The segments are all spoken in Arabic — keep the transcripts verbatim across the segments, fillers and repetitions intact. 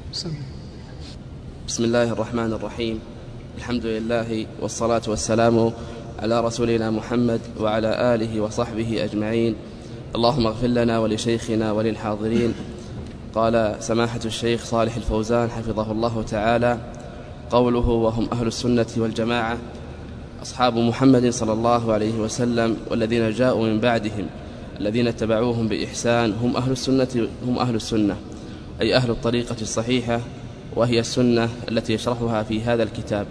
بسم الله الرحمن الرحيم. الحمد لله والصلاة والسلام على رسولنا محمد وعلى آله وصحبه أجمعين. اللهم اغفر لنا ولشيخنا وللحاضرين. قال سماحة الشيخ صالح الفوزان حفظه الله تعالى: قوله وهم أهل السنة والجماعة أصحاب محمد صلى الله عليه وسلم والذين جاءوا من بعدهم الذين اتبعوهم بإحسان هم أهل السنة هم أهل السنة أي أهل الطريقة الصحيحة، وهي السنة التي يشرحها في هذا الكتاب،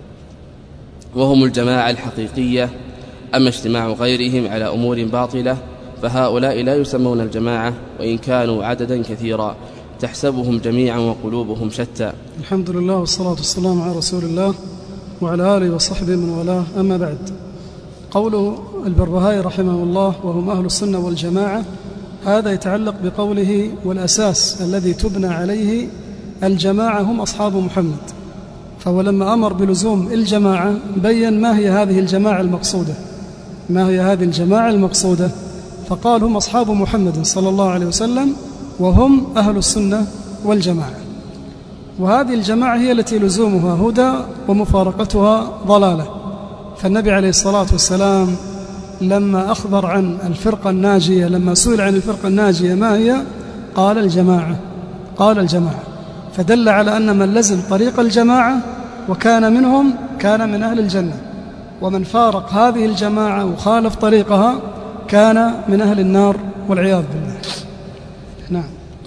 وهم الجماعة الحقيقية. أما اجتماع غيرهم على أمور باطلة فهؤلاء لا يسمون الجماعة وإن كانوا عددا كثيرا، تحسبهم جميعا وقلوبهم شتى. الحمد لله والصلاة والسلام على رسول الله وعلى آله وصحبه من والاه، أما بعد. قوله البربهاري رحمه الله وهم أهل السنة والجماعة، هذا يتعلق بقوله والأساس الذي تبنى عليه الجماعة هم أصحاب محمد. فهو لما أمر بلزوم الجماعة بيّن ما هي هذه الجماعة المقصودة ما هي هذه الجماعة المقصودة فقال هم أصحاب محمد صلى الله عليه وسلم وهم أهل السنة والجماعة. وهذه الجماعة هي التي لزومها هدى ومفارقتها ضلالة. فالنبي عليه الصلاة والسلام لما أخبر عن الفرقة الناجية، لما سئل عن الفرقة الناجية ما هي، قال الجماعة قال الجماعة فدل على أن من لزم طريق الجماعة وكان منهم كان من أهل الجنة، ومن فارق هذه الجماعة وخالف طريقها كان من أهل النار والعياذ بالله. نعم.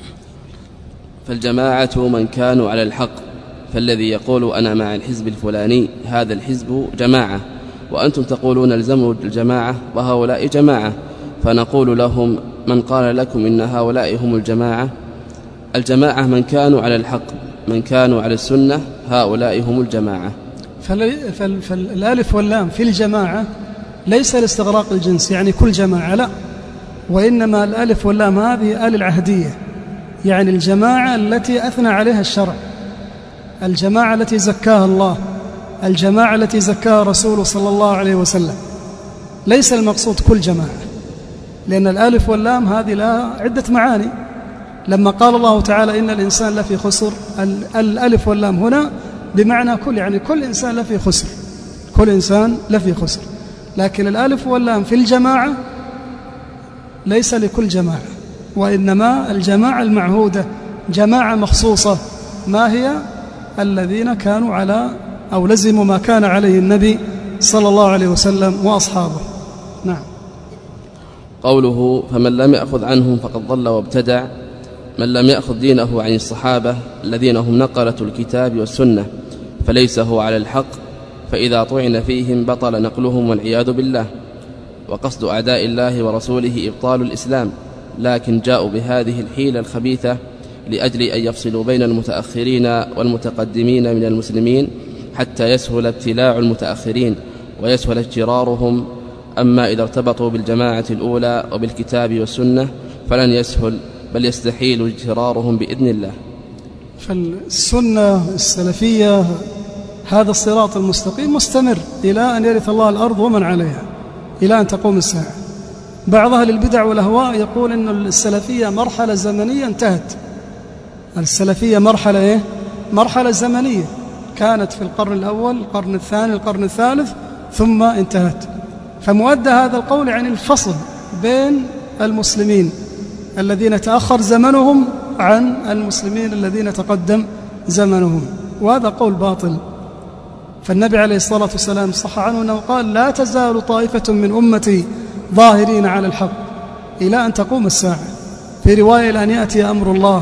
فالجماعة من كانوا على الحق، فالذي يقول أنا مع الحزب الفلاني هذا الحزب جماعة، وأنتم تقولون الزموا الجماعة وهؤلاء جماعة، فنقول لهم من قال لكم إن هؤلاء هم الجماعة؟ الجماعة من كانوا على الحق، من كانوا على السنة، هؤلاء هم الجماعة. فالالف واللام في الجماعة ليس لاستغراق الجنس، يعني كل جماعة، لا، وإنما الالف واللام هذه آل العهدية، يعني الجماعة التي أثنى عليها الشرع، الجماعة التي زكاها الله، الجماعة التي زكاها رسوله صلى الله عليه وسلم. ليس المقصود كل جماعة، لأن الالف واللام هذه لها عدة معاني. لما قال الله تعالى إن الإنسان لفي خسر، الألف واللام هنا بمعنى كل، يعني كل إنسان لفي خسر، كل إنسان لفي خسر. لكن الألف واللام في الجماعة ليس لكل جماعة، وإنما الجماعة المعهودة جماعة مخصوصة، ما هي؟ الذين كانوا على أو لزموا ما كان عليه النبي صلى الله عليه وسلم وأصحابه. نعم. قوله فمن لم يأخذ عنهم فقد ضل وابتدع، من لم يأخذ دينه عن الصحابة الذين هم نقلة الكتاب والسنة فليس هو على الحق، فإذا طعن فيهم بطل نقلهم والعياذ بالله. وقصد أعداء الله ورسوله إبطال الإسلام، لكن جاءوا بهذه الحيلة الخبيثة لأجل أن يفصلوا بين المتأخرين والمتقدمين من المسلمين حتى يسهل ابتلاع المتأخرين ويسهل اجترارهم. أما إذا ارتبطوا بالجماعة الأولى وبالكتاب والسنة فلن يسهل، بل يستحيل اجترارهم بإذن الله. فالسنة السلفية هذا الصراط المستقيم مستمر إلى أن يرث الله الأرض ومن عليها، إلى أن تقوم الساعة. بعض أهل البدع والأهواء يقول إن السلفية مرحلة زمنية انتهت. السلفية مرحلة إيه؟ مرحلة زمنية كانت في القرن الأول، القرن الثاني، القرن الثالث، ثم انتهت. فمؤدى هذا القول عن الفصل بين المسلمين الذين تأخر زمنهم عن المسلمين الذين تقدم زمنهم، وهذا قول باطل. فالنبي عليه الصلاة والسلام صح عنه أنه قال لا تزال طائفة من أمتي ظاهرين على الحق إلى أن تقوم الساعة، في رواية إلى أن يأتي أمر الله.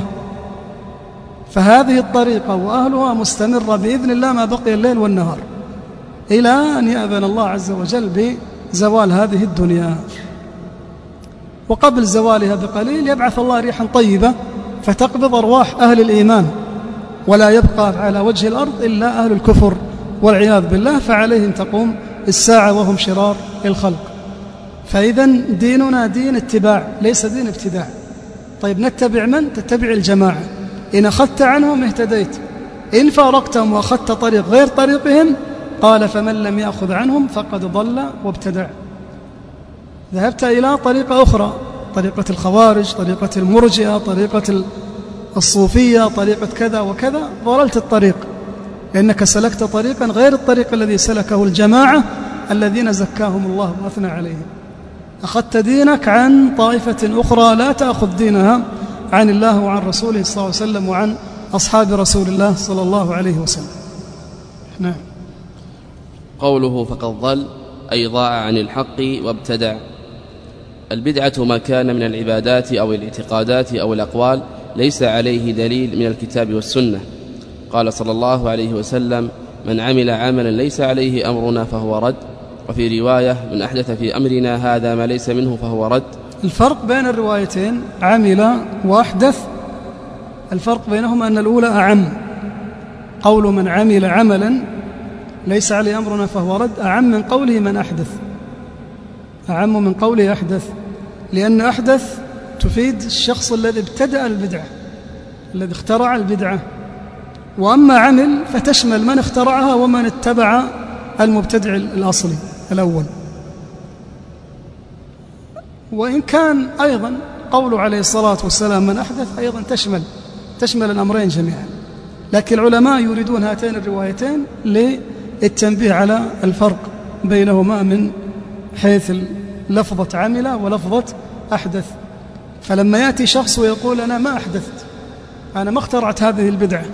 فهذه الطريقة وأهلها مستمرة بإذن الله ما بقي الليل والنهار إلى أن يأذن الله عز وجل بزوال هذه الدنيا. وقبل زوالها بقليل يبعث الله ريحا طيبة فتقبض أرواح أهل الإيمان، ولا يبقى على وجه الأرض إلا أهل الكفر والعياذ بالله، فعليهم تقوم الساعة وهم شرار الخلق. فإذا ديننا دين اتباع ليس دين ابتداع. طيب نتبع من؟ تتبع الجماعة. إن أخذت عنهم اهتديت، إن فارقتهم وأخذت طريق غير طريقهم، قال فمن لم يأخذ عنهم فقد ضل وابتدع. ذهبت إلى طريقة أخرى، طريقة الخوارج، طريقة المرجئة، طريقة الصوفية طريقة كذا وكذا، ضللت الطريق، لأنك سلكت طريقا غير الطريق الذي سلكه الجماعة الذين زكاهم الله وأثنى عليهم. أخذت دينك عن طائفة أخرى لا تأخذ دينها عن الله وعن رسوله صلى الله عليه وسلم وعن أصحاب رسول الله صلى الله عليه وسلم. نعم. قوله فقد ضل أي ضاع عن الحق وابتدع. البدعة ما كان من العبادات أو الاعتقادات أو الأقوال ليس عليه دليل من الكتاب والسنة. قال صلى الله عليه وسلم: من عمل عملا ليس عليه أمرنا فهو رد. وفي رواية: من أحدث في أمرنا هذا ما ليس منه فهو رد. الفرق بين الروايتين عمل وأحدث، الفرق بينهما أن الأولى أعم. قول من عمل عملا ليس عليه أمرنا فهو رد أعم من قوله من أحدث، أعم من قوله أحدث، لأن أحدث تفيد الشخص الذي ابتدأ البدعة، الذي اخترع البدعة. وأما عمل فتشمل من اخترعها ومن اتبع المبتدع الأصلي الأول. وإن كان أيضا قوله عليه الصلاة والسلام من أحدث أيضا تشمل تشمل الأمرين جميعا، لكن العلماء يريدون هاتين الروايتين للتنبيه على الفرق بينهما من حيث لفظة عمل ولفظة أحدث. فلما يأتي شخص ويقول أنا ما أحدثت، أنا ما اخترعت هذه البدعة،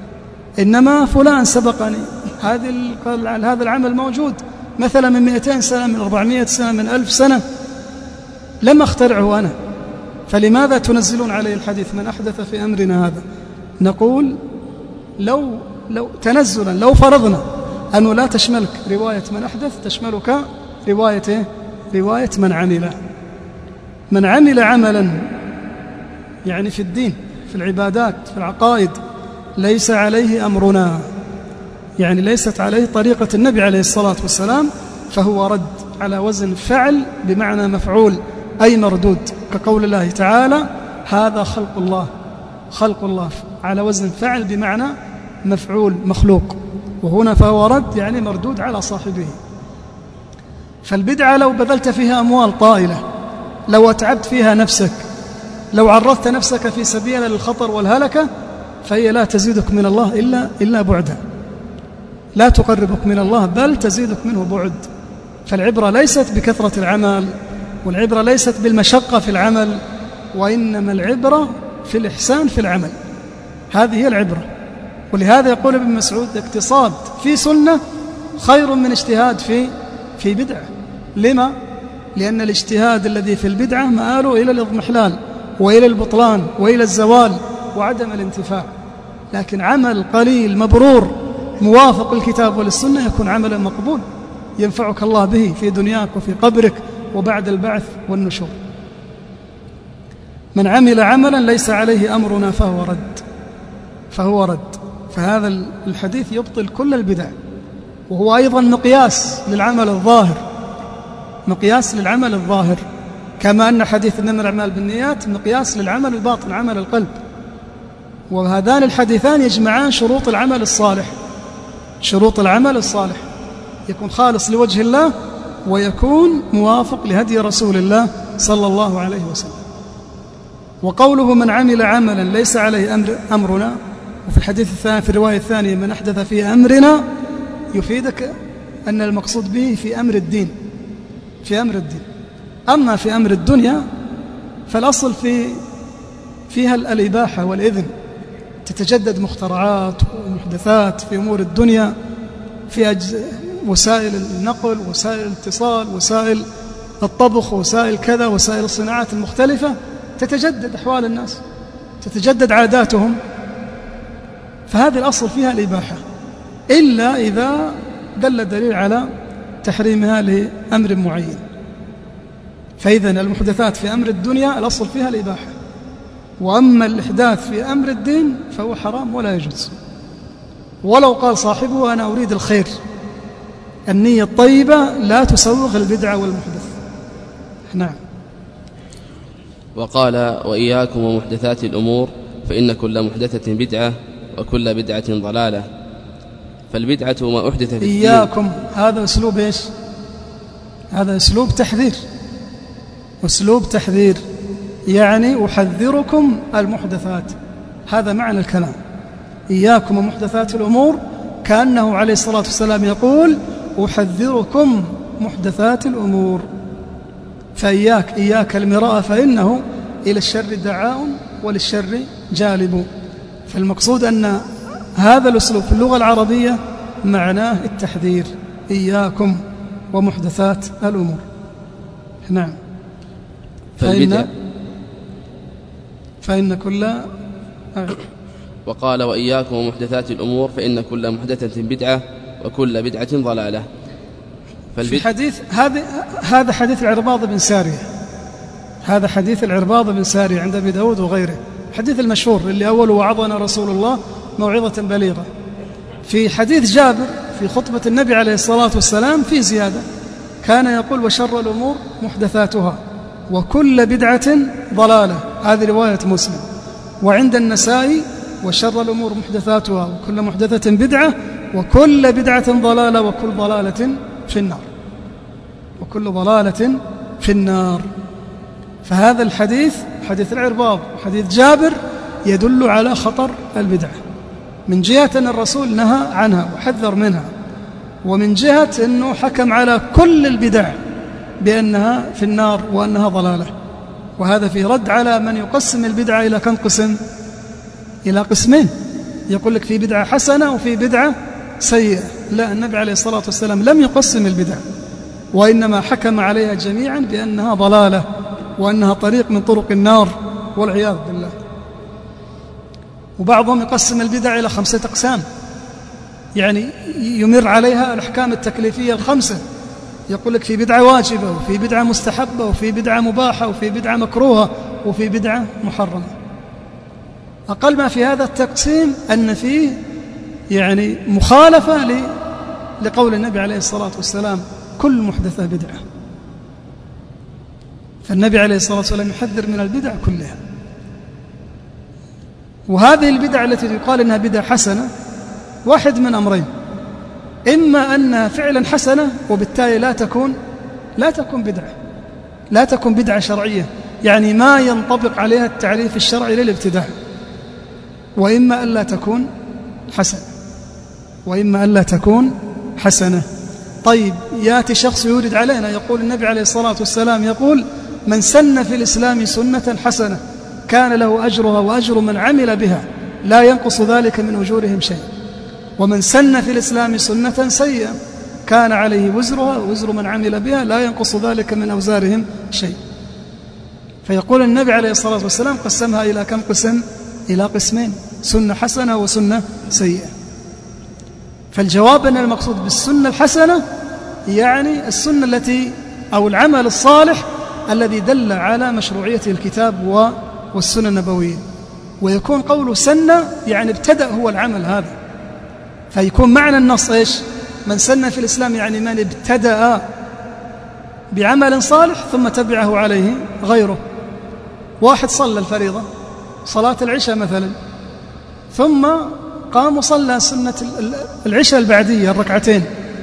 إنما فلان سبقني، هذه هذا العمل موجود مثلا من مئتين سنة، من أربعمائة سنة، من ألف سنة، لم أخترعه أنا، فلماذا تنزلون عليه الحديث من أحدث في أمرنا هذا؟ نقول لو, لو تنزلا لو فرضنا أنه لا تشملك رواية من أحدث، تشملك رواية رواية من عمل من عمل عملا، يعني في الدين، في العبادات، في العقائد، ليس عليه أمرنا، يعني ليست عليه طريقة النبي عليه الصلاة والسلام، فهو رد على وزن فعل بمعنى مفعول، أي مردود، كقول الله تعالى هذا خلق الله، خلق الله على وزن فعل بمعنى مفعول مخلوق، وهنا فهو رد يعني مردود على صاحبه. فالبدعة لو بذلت فيها أموال طائلة، لو أتعبت فيها نفسك، لو عرضت نفسك في سبيل للخطر والهلكة، فهي لا تزيدك من الله إلا, إلا بعدا، لا تقربك من الله بل تزيدك منه بعد. فالعبرة ليست بكثرة العمل، والعبرة ليست بالمشقة في العمل، وإنما العبرة في الإحسان في العمل، هذه هي العبرة. ولهذا يقول ابن مسعود اقتصاد في سنة خير من اجتهاد في في بدعة. لما؟ لأن الاجتهاد الذي في البدعة مآله إلى الإضمحلال وإلى البطلان وإلى الزوال وعدم الانتفاع، لكن عمل قليل مبرور موافق الكتاب والسنة يكون عملا مقبول ينفعك الله به في دنياك وفي قبرك وبعد البعث والنشور. من عمل عملا ليس عليه أمرنا فهو رد فهو رد فهذا الحديث يبطل كل البدع، وهو أيضا مقياس للعمل الظاهر، مقياس للعمل الظاهر، كما أن حديث إنما الأعمال بالنيات مقياس للعمل الباطن، عمل القلب. وهذان الحديثان يجمعان شروط العمل الصالح، شروط العمل الصالح يكون خالص لوجه الله، ويكون موافق لهدي رسول الله صلى الله عليه وسلم. وقوله من عمل عملا ليس عليه أمر أمرنا، وفي الحديث الثاني في الرواية الثانية من أحدث في أمرنا، يفيدك أن المقصود به في أمر الدين، في أمر الدين. أما في أمر الدنيا فالأصل في فيها الإباحة والإذن، تتجدد مخترعات ومحدثات في أمور الدنيا، في وسائل النقل، وسائل الاتصال، وسائل الطبخ، وسائل كذا، وسائل الصناعات المختلفة، تتجدد أحوال الناس، تتجدد عاداتهم، فهذه الأصل فيها الإباحة، إلا إذا دل دليل على تحريمها لأمر معين. فإذا المحدثات في أمر الدنيا الأصل فيها الإباحة، وأما الإحداث في أمر الدين فهو حرام ولا يجوز، ولو قال صاحبه أنا أريد الخير. النية الطيبة لا تسوغ البدعة والمحدث. نعم. وقال وإياكم ومحدثات الأمور فإن كل محدثة بدعة وكل بدعة ضلالة. فالبدعة ما أحدث في الدين. إياكم هذا أسلوب إيش؟ هذا أسلوب تحذير، أسلوب تحذير، يعني أحذركم المحدثات، هذا معنى الكلام. إياكم ومحدثات الأمور، كأنه عليه الصلاة والسلام يقول أحذركم محدثات الأمور. فإياك إياك المراء فإنه إلى الشر دعاء وللشر جالب. فالمقصود أن هذا الأسلوب في اللغة العربية معناه التحذير، إياكم ومحدثات الأمور. نعم. فإن, فإن كل آه. وقال وإياكم ومحدثات الأمور فإن كل محدثة بدعة وكل بدعة ضلالة. في حديث هذا هذا حديث العرباض بن سارية، هذا حديث العرباض بن سارية عند أبي داود وغيره، حديث المشهور اللي أول وعظنا رسول الله موعظة بليغة. في حديث جابر في خطبة النبي عليه الصلاة والسلام في زيادة، كان يقول وشر الأمور محدثاتها وكل بدعة ضلالة، هذه رواية مسلم. وعند النسائي وشر الأمور محدثاتها وكل محدثة بدعة وكل بدعة ضلالة وكل ضلالة في النار، وكل ضلالة في النار. فهذا الحديث حديث العرباض وحديث جابر يدل على خطر البدعة، من جهة أن الرسول نهى عنها وحذر منها، ومن جهة أنه حكم على كل البدع بأنها في النار وأنها ضلالة. وهذا في رد على من يقسم البدعة إلى كم قسم؟ إلى قسمين، يقول لك في بدعة حسنة وفي بدعة سيئة. لا، النبي عليه الصلاة والسلام لم يقسم البدع، وإنما حكم عليها جميعا بأنها ضلالة وأنها طريق من طرق النار والعياذ بالله. وبعضهم يقسم البدع إلى خمسة أقسام، يعني يمر عليها الأحكام التكليفية الخمسة، يقول لك في بدعة واجبة وفي بدعة مستحبة وفي بدعة مباحة وفي بدعة مكروهة وفي بدعة محرمة. أقل ما في هذا التقسيم أن فيه يعني مخالفة لقول النبي عليه الصلاة والسلام كل محدثة بدعة. فالنبي عليه الصلاة والسلام يحذر من البدع كلها. وهذه البدع التي يقال إنها بدعة حسنة واحد من أمرين: إما أنها فعلا حسنة وبالتالي لا تكون لا تكون بدعة، لا تكون بدعة شرعية، يعني ما ينطبق عليها التعريف الشرعي للابتداع، وإما أن لا تكون حسنة وإما أن لا تكون حسنة. طيب، يأتي شخص يورد علينا يقول النبي عليه الصلاة والسلام يقول من سن في الإسلام سنة حسنة كان له أجرها وأجر من عمل بها لا ينقص ذلك من أجورهم شيء، ومن سن في الإسلام سنة سيئة كان عليه وزرها ووزر من عمل بها لا ينقص ذلك من أوزارهم شيء. فيقول النبي عليه الصلاة والسلام قسمها إلى كم قسم؟ إلى قسمين: سنة حسنة وسنة سيئة. فالجواب أن المقصود بالسنة الحسنة يعني السنة التي أو العمل الصالح الذي دل على مشروعية الكتاب والسنة النبوية، ويكون قوله سنة يعني ابتدأ هو العمل هذا، فيكون معنى النص إيش؟ من سن في الإسلام يعني من ابتدأ بعمل صالح ثم تبعه عليه غيره. واحد صلى الفريضة صلاة العشاء مثلا، ثم قام وصلى سنة العشاء البعدية الركعتين،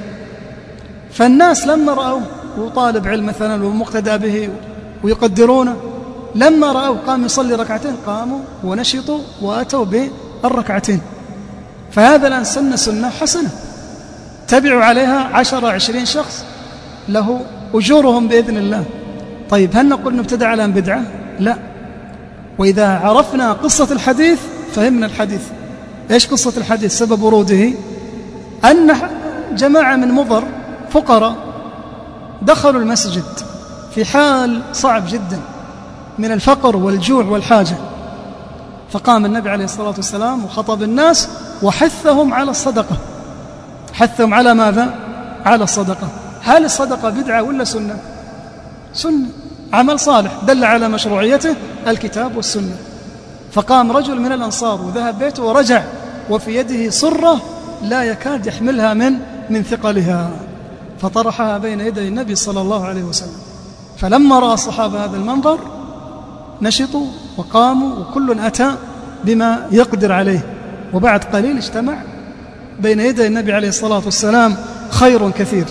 فالناس لما رأوا وطالب علم مثلا ومقتدى به ويقدرونه، لما رأوا قام يصلي ركعتين قاموا ونشطوا وأتوا بالركعتين. فهذا الآن سنة سنة حسنة تبعوا عليها عشرة عشرين شخص له أجورهم بإذن الله. طيب، هل نقول نبتدع على بدعة؟ لا. وإذا عرفنا قصة الحديث فهمنا الحديث. إيش قصة الحديث؟ سبب وروده أن جماعة من مضر فقراء دخلوا المسجد في حال صعب جدا من الفقر والجوع والحاجة، فقام النبي عليه الصلاة والسلام وخطب الناس وحثهم على الصدقة. حثهم على ماذا؟ على الصدقة. هل الصدقة بدعة ولا سنة؟ سنة، عمل صالح دل على مشروعيته الكتاب والسنة. فقام رجل من الأنصار وذهب بيته ورجع وفي يده صرة لا يكاد يحملها من من ثقلها، فطرحها بين يدي النبي صلى الله عليه وسلم. فلما رأى الصحابة هذا المنظر نشطوا وقاموا وكل أتى بما يقدر عليه، وبعد قليل اجتمع بين يدي النبي عليه الصلاة والسلام خير كثير،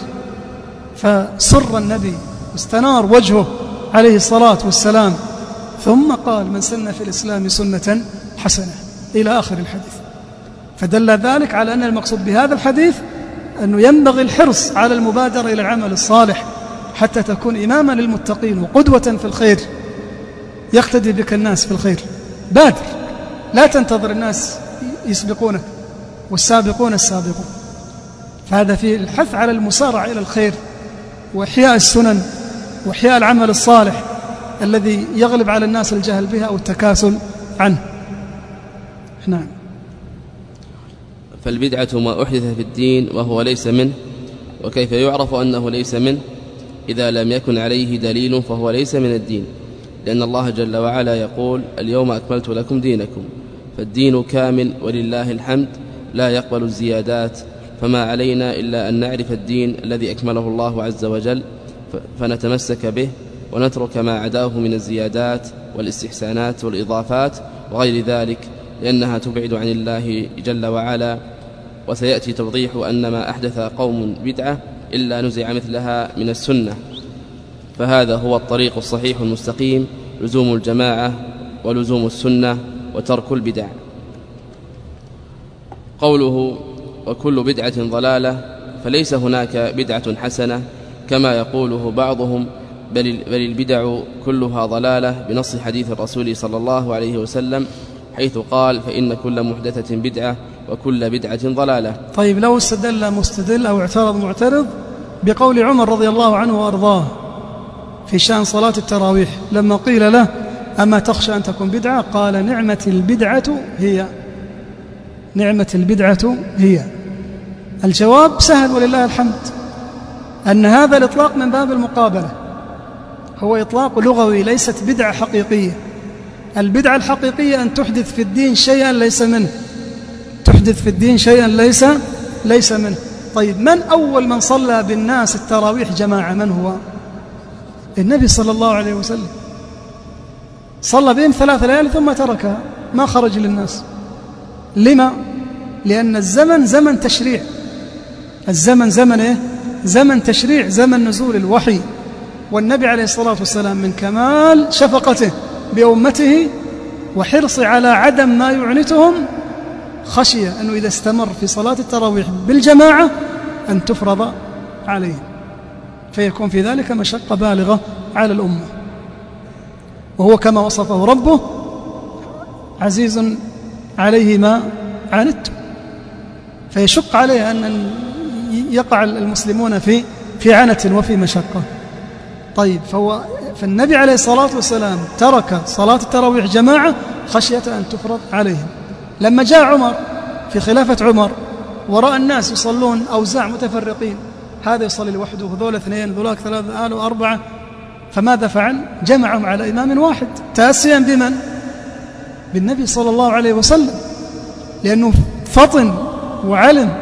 فسر النبي واستنار وجهه عليه الصلاة والسلام، ثم قال من سن في الإسلام سنة حسنة إلى آخر الحديث. فدل ذلك على أن المقصود بهذا الحديث أنه ينبغي الحرص على المبادرة إلى العمل الصالح حتى تكون إماما للمتقين وقدوة في الخير، يقتدي بك الناس في الخير. بادر، لا تنتظر الناس يسبقونك، والسابقون السابقون. فهذا فيه الحث على المسارعة إلى الخير وإحياء السنن وإحياء العمل الصالح الذي يغلب على الناس الجهل بها أو التكاسل عنه. نعم. فالبدعة ما أحدث في الدين وهو ليس منه، وكيف يعرف أنه ليس منه؟ إذا لم يكن عليه دليل فهو ليس من الدين، لأن الله جل وعلا يقول اليوم أكملت لكم دينكم، فالدين كامل ولله الحمد لا يقبل الزيادات. فما علينا إلا أن نعرف الدين الذي أكمله الله عز وجل فنتمسك به، ونترك ما عداه من الزيادات والاستحسانات والإضافات وغير ذلك، لأنها تبعد عن الله جل وعلا. وسيأتي توضيح أن ما أحدث قوم بدعة إلا نزع مثلها من السنة. فهذا هو الطريق الصحيح المستقيم، لزوم الجماعة ولزوم السنة وترك البدع. قوله وكل بدعة ضلالة، فليس هناك بدعة حسنة كما يقوله بعضهم، بل البدع كلها ضلالة بنص حديث الرسول صلى الله عليه وسلم حيث قال فإن كل محدثة بدعة وكل بدعة ضلالة. طيب، لو استدل مستدل أو اعترض معترض بقول عمر رضي الله عنه وأرضاه في شأن صلاة التراويح لما قيل له أما تخشى أن تكون بدعة؟ قال نعمة البدعة هي، نعمة البدعة هي. الجواب سهل ولله الحمد، أن هذا الإطلاق من باب المقابلة، هو إطلاق لغوي ليست بدعة حقيقية. البدعة الحقيقية أن تحدث في الدين شيئا ليس منه، تحدث في الدين شيئا ليس ليس منه. طيب، من أول من صلى بالناس التراويح جماعة؟ من هو؟ النبي صلى الله عليه وسلم، صلى بهم ثلاث ليالي ثم تركها، ما خرج للناس. لما؟ لأن الزمن زمن تشريع، الزمن زمن إيه؟ زمن تشريع، زمن نزول الوحي. والنبي عليه الصلاة والسلام من كمال شفقته بأمته وحرصه على عدم ما يعنتهم خشية أنه إذا استمر في صلاة التراويح بالجماعة أن تفرض عليهم، فيكون في ذلك مشقة بالغة على الأمة. وهو كما وصفه ربه عزيز عليه ما عنتم، فيشق عليه أن يقع المسلمون في في عنت وفي مشقة. طيب، فهو فالنبي عليه الصلاة والسلام ترك صلاة التراويح جماعة خشية أن تفرض عليهم. لما جاء عمر في خلافة عمر ورأى الناس يصلون أوزاع متفرقين، هذا يصلي لوحده وذول اثنين ذولاك ثلاثة آل وأربعة، فماذا فعل؟ جمعهم على إمام واحد تأسيا بمن؟ بالنبي صلى الله عليه وسلم، لأنه فطن وعلم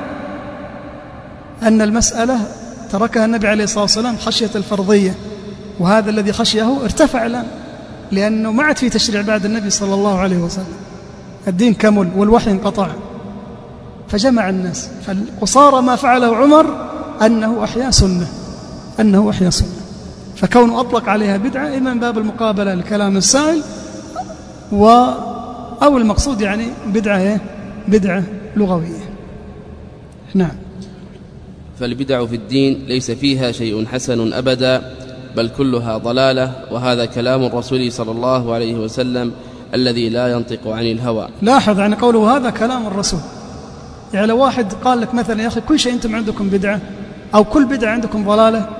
أن المسألة تركها النبي عليه الصلاة والسلام خشية الفرضية، وهذا الذي خشيه ارتفع الآن، لأنه ما عاد في تشريع بعد النبي صلى الله عليه وسلم، الدين كمل والوحي انقطع، فجمع الناس. فالقصارى ما فعله عمر أنه أحيا سنة، أنه أحيا سنة، فكونه أطلق عليها بدعة إما من باب المقابلة لكلام السائل و أو المقصود يعني بدعة بدعة لغوية. نعم. فالبدع في الدين ليس فيها شيء حسن أبدا، بل كلها ضلالة، وهذا كلام الرسول صلى الله عليه وسلم الذي لا ينطق عن الهوى. لاحظ عن قوله هذا كلام الرسول، يعني لو واحد قال لك مثلا يا أخي كل شيء أنتم عندكم بدعة أو كل بدعة عندكم ضلالة،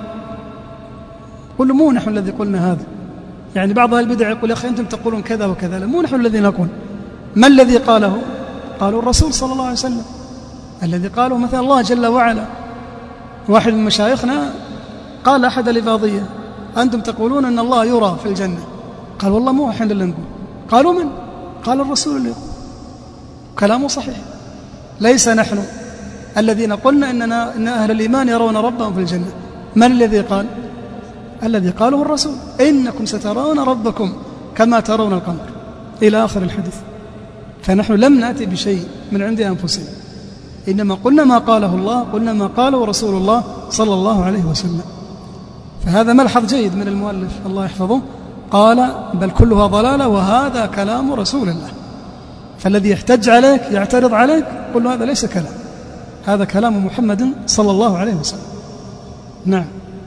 قل له مو نحن الذي قلنا هذا. يعني بعض البدع يقول يا أخي أنتم تقولون كذا وكذا، مو نحن الذي نقول. ما الذي قاله؟ قالوا الرسول صلى الله عليه وسلم، الذي قاله مثلا الله جل وعلا. واحد من مشايخنا قال أحد الإباضية أنتم تقولون أن الله يرى في الجنة، قال والله مو إحنا اللي نقول. قالوا من؟ قال الرسول اللي يقول. كلامه صحيح، ليس نحن الذين قلنا إننا إن أهل الإيمان يرون ربهم في الجنة. من الذي قال؟ الذي قاله الرسول، إنكم سترون ربكم كما ترون القمر، إلى آخر الحديث. فنحن لم نأتي بشيء من عند أنفسنا، إنما قلنا ما قاله الله، قلنا ما قاله رسول الله صلى الله عليه وسلم. فهذا ملحظ جيد من المؤلف الله يحفظه، قال بل كلها ضلالة وهذا كلام رسول الله. فالذي يحتج عليك يعترض عليك قل له هذا ليس كلام، هذا كلام محمد صلى الله عليه وسلم. نعم.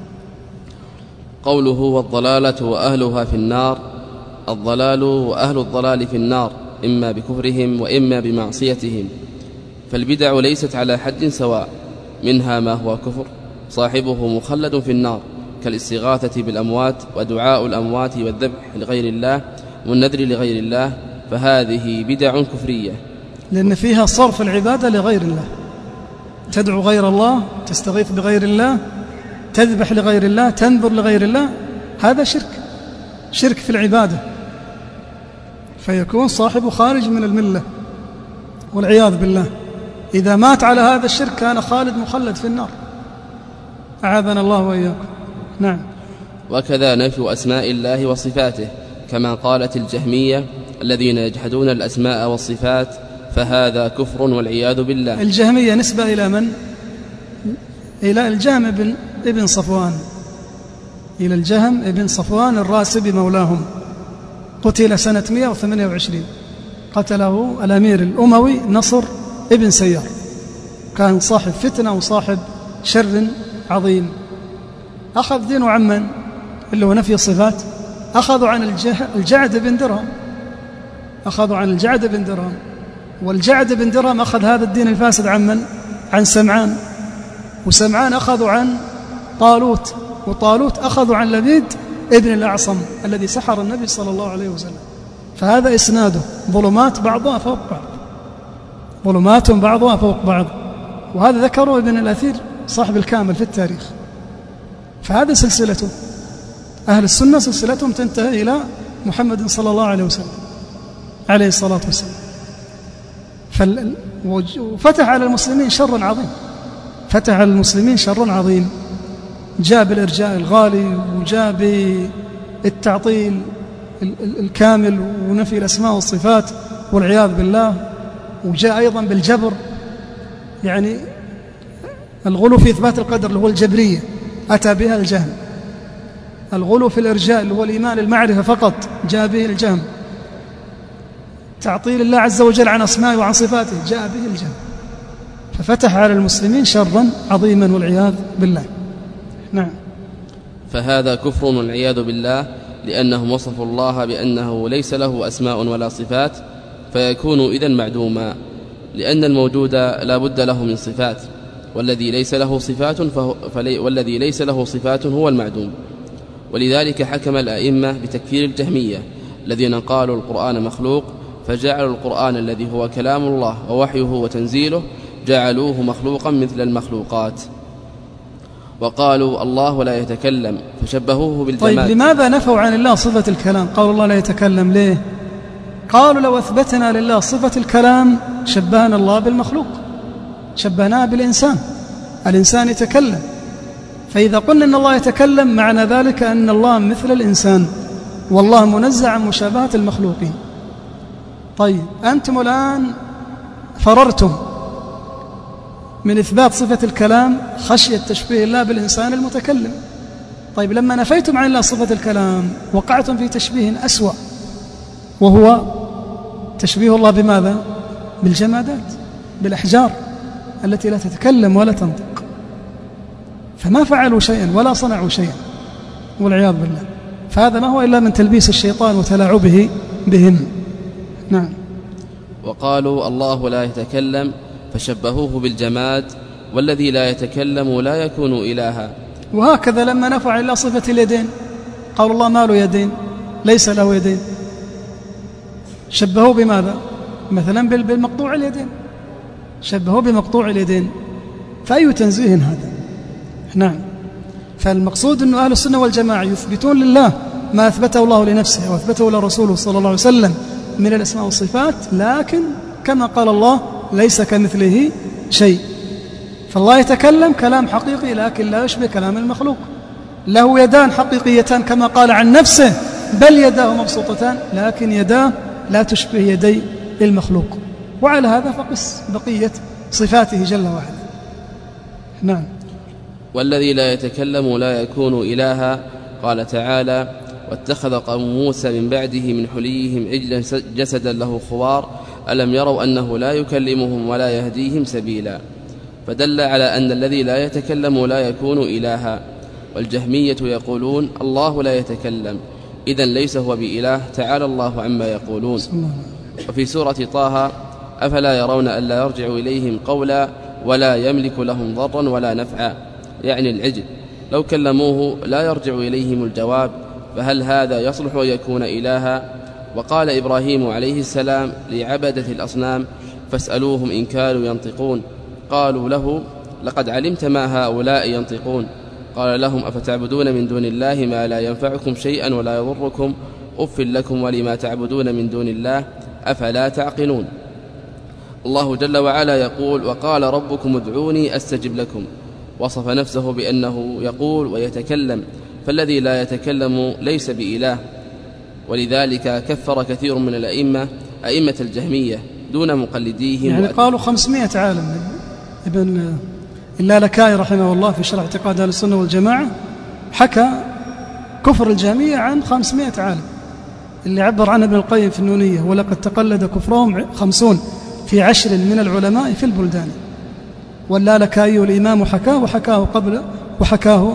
قوله والضلالة وأهلها في النار، الضلال وأهل الضلال في النار إما بكفرهم وإما بمعصيتهم، فالبدع ليست على حد سواء، منها ما هو كفر صاحبه مخلد في النار كالاستغاثة بالأموات ودعاء الأموات والذبح لغير الله والنذر لغير الله، فهذه بدع كفرية لأن فيها صرف العبادة لغير الله، تدعو غير الله، تستغيث بغير الله، تذبح لغير الله، تنذر لغير الله، هذا شرك، شرك في العبادة، فيكون صاحبه خارج من الملة والعياذ بالله. إذا مات على هذا الشرك كان خالد مخلد في النار، أعاذنا الله وإياكم. نعم. وكذا نفي أسماء الله وصفاته كما قالت الجهمية الذين يجحدون الأسماء والصفات، فهذا كفر والعياذ بالله. الجهمية نسبة إلى من؟ إلى الجهم ابن, ابن صفوان، إلى الجهم ابن صفوان الراسبي مولاهم، قتل سنة مئة وثمانية وعشرين، قتله الأمير الأموي نصر ابن سيار، كان صاحب فتنة وصاحب شر عظيم. أخذ دينه عمن اللي هو نفي الصفات، أخذوا عن الجعد بن درهم، أخذوا عن الجعد بن درهم، والجعد بن درهم أخذ هذا الدين الفاسد عمن؟ عن سمعان، وسمعان أخذوا عن طالوت، وطالوت أخذوا عن لبيد ابن الأعصم الذي سحر النبي صلى الله عليه وسلم. فهذا إسناده ظلمات بعضها فوق بعض، ظلمات بعضها فوق بعض، وهذا ذكره ابن الأثير صاحب الكامل في التاريخ. فهذا سلسلته، أهل السنة سلسلتهم تنتهي إلى محمد صلى الله عليه وسلم عليه الصلاة والسلام. وفتح على المسلمين شر عظيم، فتح على المسلمين شر عظيم، جاء بالإرجاء الغالي، وجاء بالتعطيل الكامل ونفي الأسماء والصفات والعياذ بالله، وجاء أيضا بالجبر، يعني الغلو في إثبات القدر اللي هو الجبرية أتى بها الجهم، الغلو في الإرجاء اللي هو الإيمان المعرفة فقط جاء به الجهم، تعطيل الله عز وجل عن أسمائه وعن صفاته جاء به الجهم، ففتح على المسلمين شرا عظيما والعياذ بالله. نعم. فهذا كفر والعياذ بالله، لأنهم وصفوا الله بأنه ليس له أسماء ولا صفات، فيكون إذن معدوما، لأن الموجود لا بد له من صفات، والذي ليس له صفات فهو فلي والذي ليس له صفات هو المعدوم. ولذلك حكم الأئمة بتكفير الجهمية الذين قالوا القرآن مخلوق، فجعلوا القرآن الذي هو كلام الله ووحيه وتنزيله جعلوه مخلوقا مثل المخلوقات، وقالوا الله لا يتكلم فشبهوه بالجماد. طيب لماذا نفوا عن الله صفة الكلام؟ قالوا الله لا يتكلم ليه؟ قالوا لو أثبتنا لله صفة الكلام شبهنا الله بالمخلوق، شبهناه بالإنسان، الإنسان يتكلم، فإذا قلنا أن الله يتكلم معنى ذلك أن الله مثل الإنسان، والله منزع عن مشابهة المخلوقين. طيب أنتم الآن فررتم من إثبات صفة الكلام خشية تشبيه الله بالإنسان المتكلم. طيب لما نفيتم عن الله صفة الكلام وقعتم في تشبيه أسوأ، وهو تشبيه الله بماذا؟ بالجمادات، بالأحجار التي لا تتكلم ولا تنطق، فما فعلوا شيئا ولا صنعوا شيئا والعياذ بالله. فهذا ما هو إلا من تلبيس الشيطان وتلاعبه بهم. نعم. وقالوا الله لا يتكلم فشبهوه بالجماد، والذي لا يتكلم لا يكون إلها. وهكذا لما نفع إلا صفة اليدين قالوا الله ما له يدين، ليس له يدين، شبهوه بماذا؟ مثلا بالمقطوع اليدين، شبهوه بمقطوع اليدين، فأي تنزيه هذا؟ نعم. فالمقصود أن أهل السنة والجماعة يثبتون لله ما أثبته الله لنفسه وأثبته لرسوله صلى الله عليه وسلم من الأسماء والصفات، لكن كما قال الله ليس كمثله شيء. فالله يتكلم كلام حقيقي لكن لا يشبه كلام المخلوق، له يدان حقيقيتان كما قال عن نفسه، بل يداه مبسوطتان، لكن يداه لا تشبه يدي المخلوق. وعلى هذا فقس بقية صفاته جل وعلا. نعم. والذي لا يتكلم لا يكون إلها، قال تعالى: واتخذ قوم موسى من بعده من حليهم عجلا جسدا له خوار ألم يروا أنه لا يكلمهم ولا يهديهم سبيلا، فدل على أن الذي لا يتكلم لا يكون إلها. والجهمية يقولون الله لا يتكلم، إذن ليس هو بإله، تعالى الله عما يقولون. وفي سورة طه أفلا يرون ألا يرجع إليهم قولا ولا يملك لهم ضرا ولا نفعا، يعني العجل لو كلموه لا يرجع إليهم الجواب، فهل هذا يصلح أن يكون إلها؟ وقال إبراهيم عليه السلام لعبدة الأصنام فاسألوهم إن كانوا ينطقون، قالوا له لقد علمت ما هؤلاء ينطقون، قال لهم أفتعبدون من دون الله ما لا ينفعكم شيئا ولا يضركم، أف لكم ولما تعبدون من دون الله أفلا تعقلون. الله جل وعلا يقول وقال ربكم ادعوني أستجب لكم، وصف نفسه بأنه يقول ويتكلم، فالذي لا يتكلم ليس بإله. ولذلك كفر كثير من الأئمة أئمة الجهمية دون مقلديهم، يعني قالوا خمسمائة عالم. ابن اللالكائي رحمه الله في شرح اعتقاد أهل السنة والجماعة حكى كفر الجهمية عن خمسمائة عالم، اللي عبر عنه ابن القيم في النونية، ولقد تقلد كفرهم خمسون في عشر من العلماء في البلدان. واللالكائي الإمام حكاه وحكاه قبل وحكاه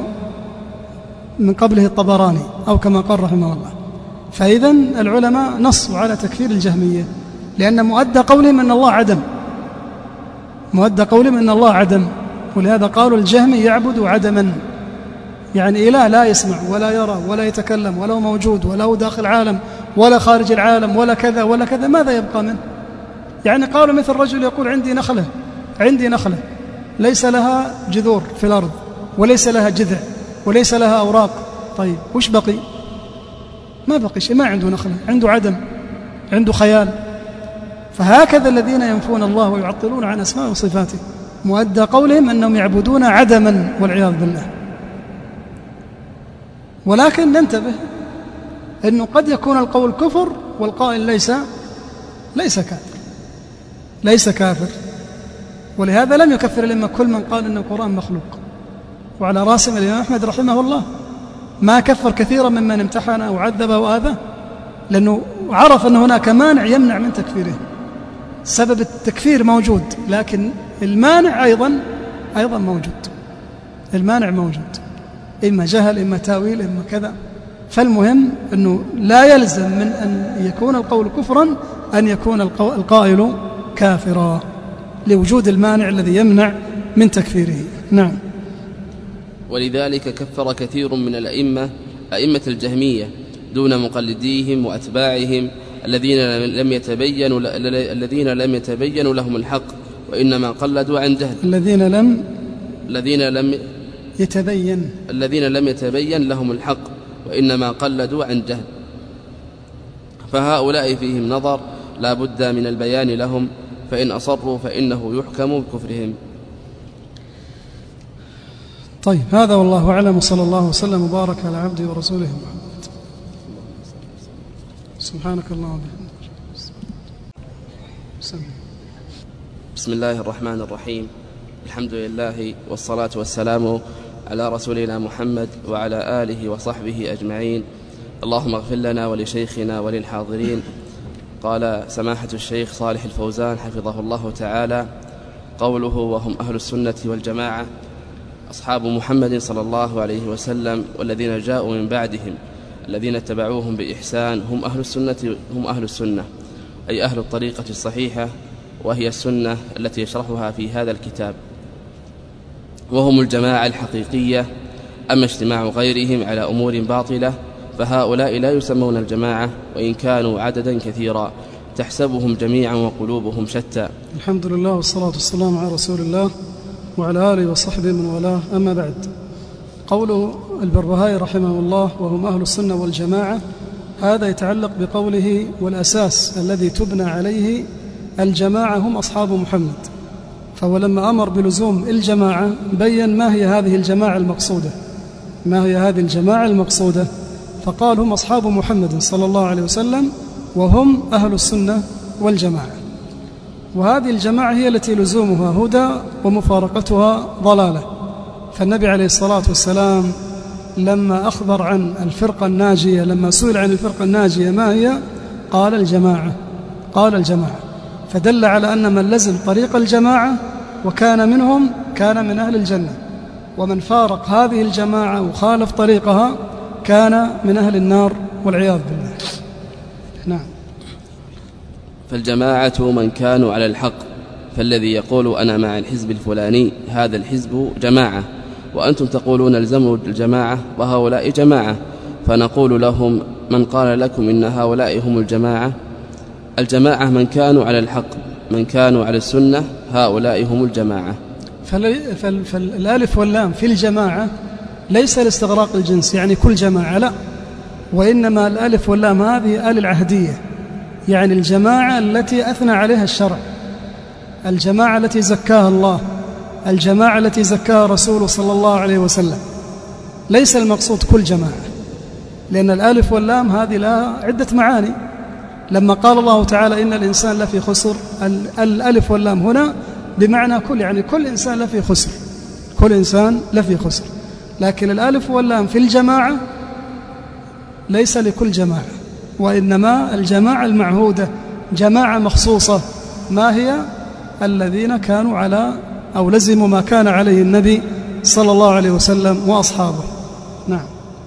من قبله الطبراني أو كما قال رحمه الله. فإذا العلماء نصوا على تكفير الجهمية، لأن مؤدى قولهم أن الله عدم، مؤدى قولهم أن الله عدم، ولهذا قالوا الجهمي يعبد عدما، يعني إله لا يسمع ولا يرى ولا يتكلم ولا موجود ولا هو داخل العالم ولا خارج العالم ولا كذا ولا كذا، ماذا يبقى منه؟ يعني قالوا مثل رجل يقول عندي نخلة عندي نخلة ليس لها جذور في الأرض وليس لها جذع وليس لها أوراق، طيب وش بقي؟ ما بقي شيء، ما عنده نخلة، عنده عدم، عنده خيال. فهكذا الذين ينفون الله ويعطلون عن أسماء وصفاته، مؤدى قولهم أنهم يعبدون عدما والعياذ بالله. ولكن ننتبه أنه قد يكون القول كفر والقائل ليس ليس كافر ليس كافر ولهذا لم يكفر الأئمة كل من قال أن القرآن مخلوق، وعلى راسهم الإمام أحمد رحمه الله. ما كفر كثيرا ممن امتحن وعذب وآذى، لأنه عرف أن هناك مانع يمنع من تكفيره. سبب التكفير موجود، لكن المانع أيضا أيضا موجود، المانع موجود، إما جهل إما تاويل إما كذا. فالمهم أنه لا يلزم من أن يكون القول كفرا أن يكون القائل كافرا، لوجود المانع الذي يمنع من تكفيره. نعم. ولذلك كفر كثير من الأئمة أئمة الجهمية دون مقلديهم وأتباعهم الذين لم يتبينوا الذين لم يتبينوا لهم الحق وإنما قلدوا عن جهل، الذين لم الذين لم يتبين الذين لم يتبين لهم الحق وإنما قلدوا عن جهل. فهؤلاء فيهم نظر لا بد من البيان لهم، فإن أصروا فإنه يحكم بكفرهم. طيب، هذا والله أعلم، وصلى الله وسلم وبارك على عبده ورسوله محمد. سبحانك اللهم وبحمدك. بسم الله الرحمن الرحيم، الحمد لله والصلاة والسلام على رسولنا محمد وعلى آله وصحبه أجمعين. اللهم اغفر لنا ولشيخنا وللحاضرين. قال سماحة الشيخ صالح الفوزان حفظه الله تعالى: قوله وهم أهل السنة والجماعة أصحاب محمد صلى الله عليه وسلم والذين جاءوا من بعدهم الذين اتبعوهم بإحسان هم أهل السنة هم أهل السنة أي أهل الطريقة الصحيحة، وهي السنة التي يشرحها في هذا الكتاب، وهم الجماعة الحقيقية. أما اجتماع غيرهم على أمور باطلة فهؤلاء لا يسمون الجماعة وإن كانوا عددا كثيرا، تحسبهم جميعا وقلوبهم شتى. الحمد لله والصلاة والسلام على رسول الله وعلى آله وصحبه من والاه، أما بعد. قوله البربهاري رحمه الله وهم أهل السنة والجماعة، هذا يتعلق بقوله والأساس الذي تبنى عليه الجماعة هم أصحاب محمد. فهو لما أمر بلزوم الجماعة بيّن ما هي هذه الجماعة المقصودة ما هي هذه الجماعة المقصودة فقال هم أصحاب محمد صلى الله عليه وسلم وهم أهل السنة والجماعة. وهذه الجماعة هي التي لزومها هدى ومفارقتها ضلالة. فالنبي عليه الصلاة والسلام لما أخبر عن الفرقة الناجية، لما سئل عن الفرقة الناجية ما هي، قال الجماعة قال الجماعة فدل على أن من لزم طريق الجماعة وكان منهم كان من أهل الجنة، ومن فارق هذه الجماعة وخالف طريقها كان من أهل النار والعياذ بالله. نعم. فالجماعة من كانوا على الحق، فالذي يقول أنا مع الحزب الفلاني هذا الحزب جماعة، وأنتم تقولون الزموا الجماعة وهؤلاء جماعة، فنقول لهم من قال لكم إن هؤلاء هم الجماعة؟ الجماعة من كانوا على الحق، من كانوا على السنة هؤلاء هم الجماعة. فالالف واللام في الجماعة ليس لاستغراق الجنس يعني كل جماعة، لا، وإنما الالف واللام هذه آل العهدية، يعني الجماعة التي أثنى عليها الشرع، الجماعة التي زكاها الله، الجماعة التي زكاها رسوله صلى الله عليه وسلم، ليس المقصود كل جماعة، لأن الالف واللام هذه لها عدة معاني. لما قال الله تعالى إن الإنسان لفي خسر، الالف واللام هنا بمعنى كل، يعني كل إنسان لفي خسر، كل إنسان لفي خسر، لكن الالف واللام في الجماعة ليس لكل جماعة، وإنما الجماعة المعهودة جماعة مخصوصة، ما هي؟ الذين كانوا على أو لزموا ما كان عليه النبي صلى الله عليه وسلم وأصحابه. نعم.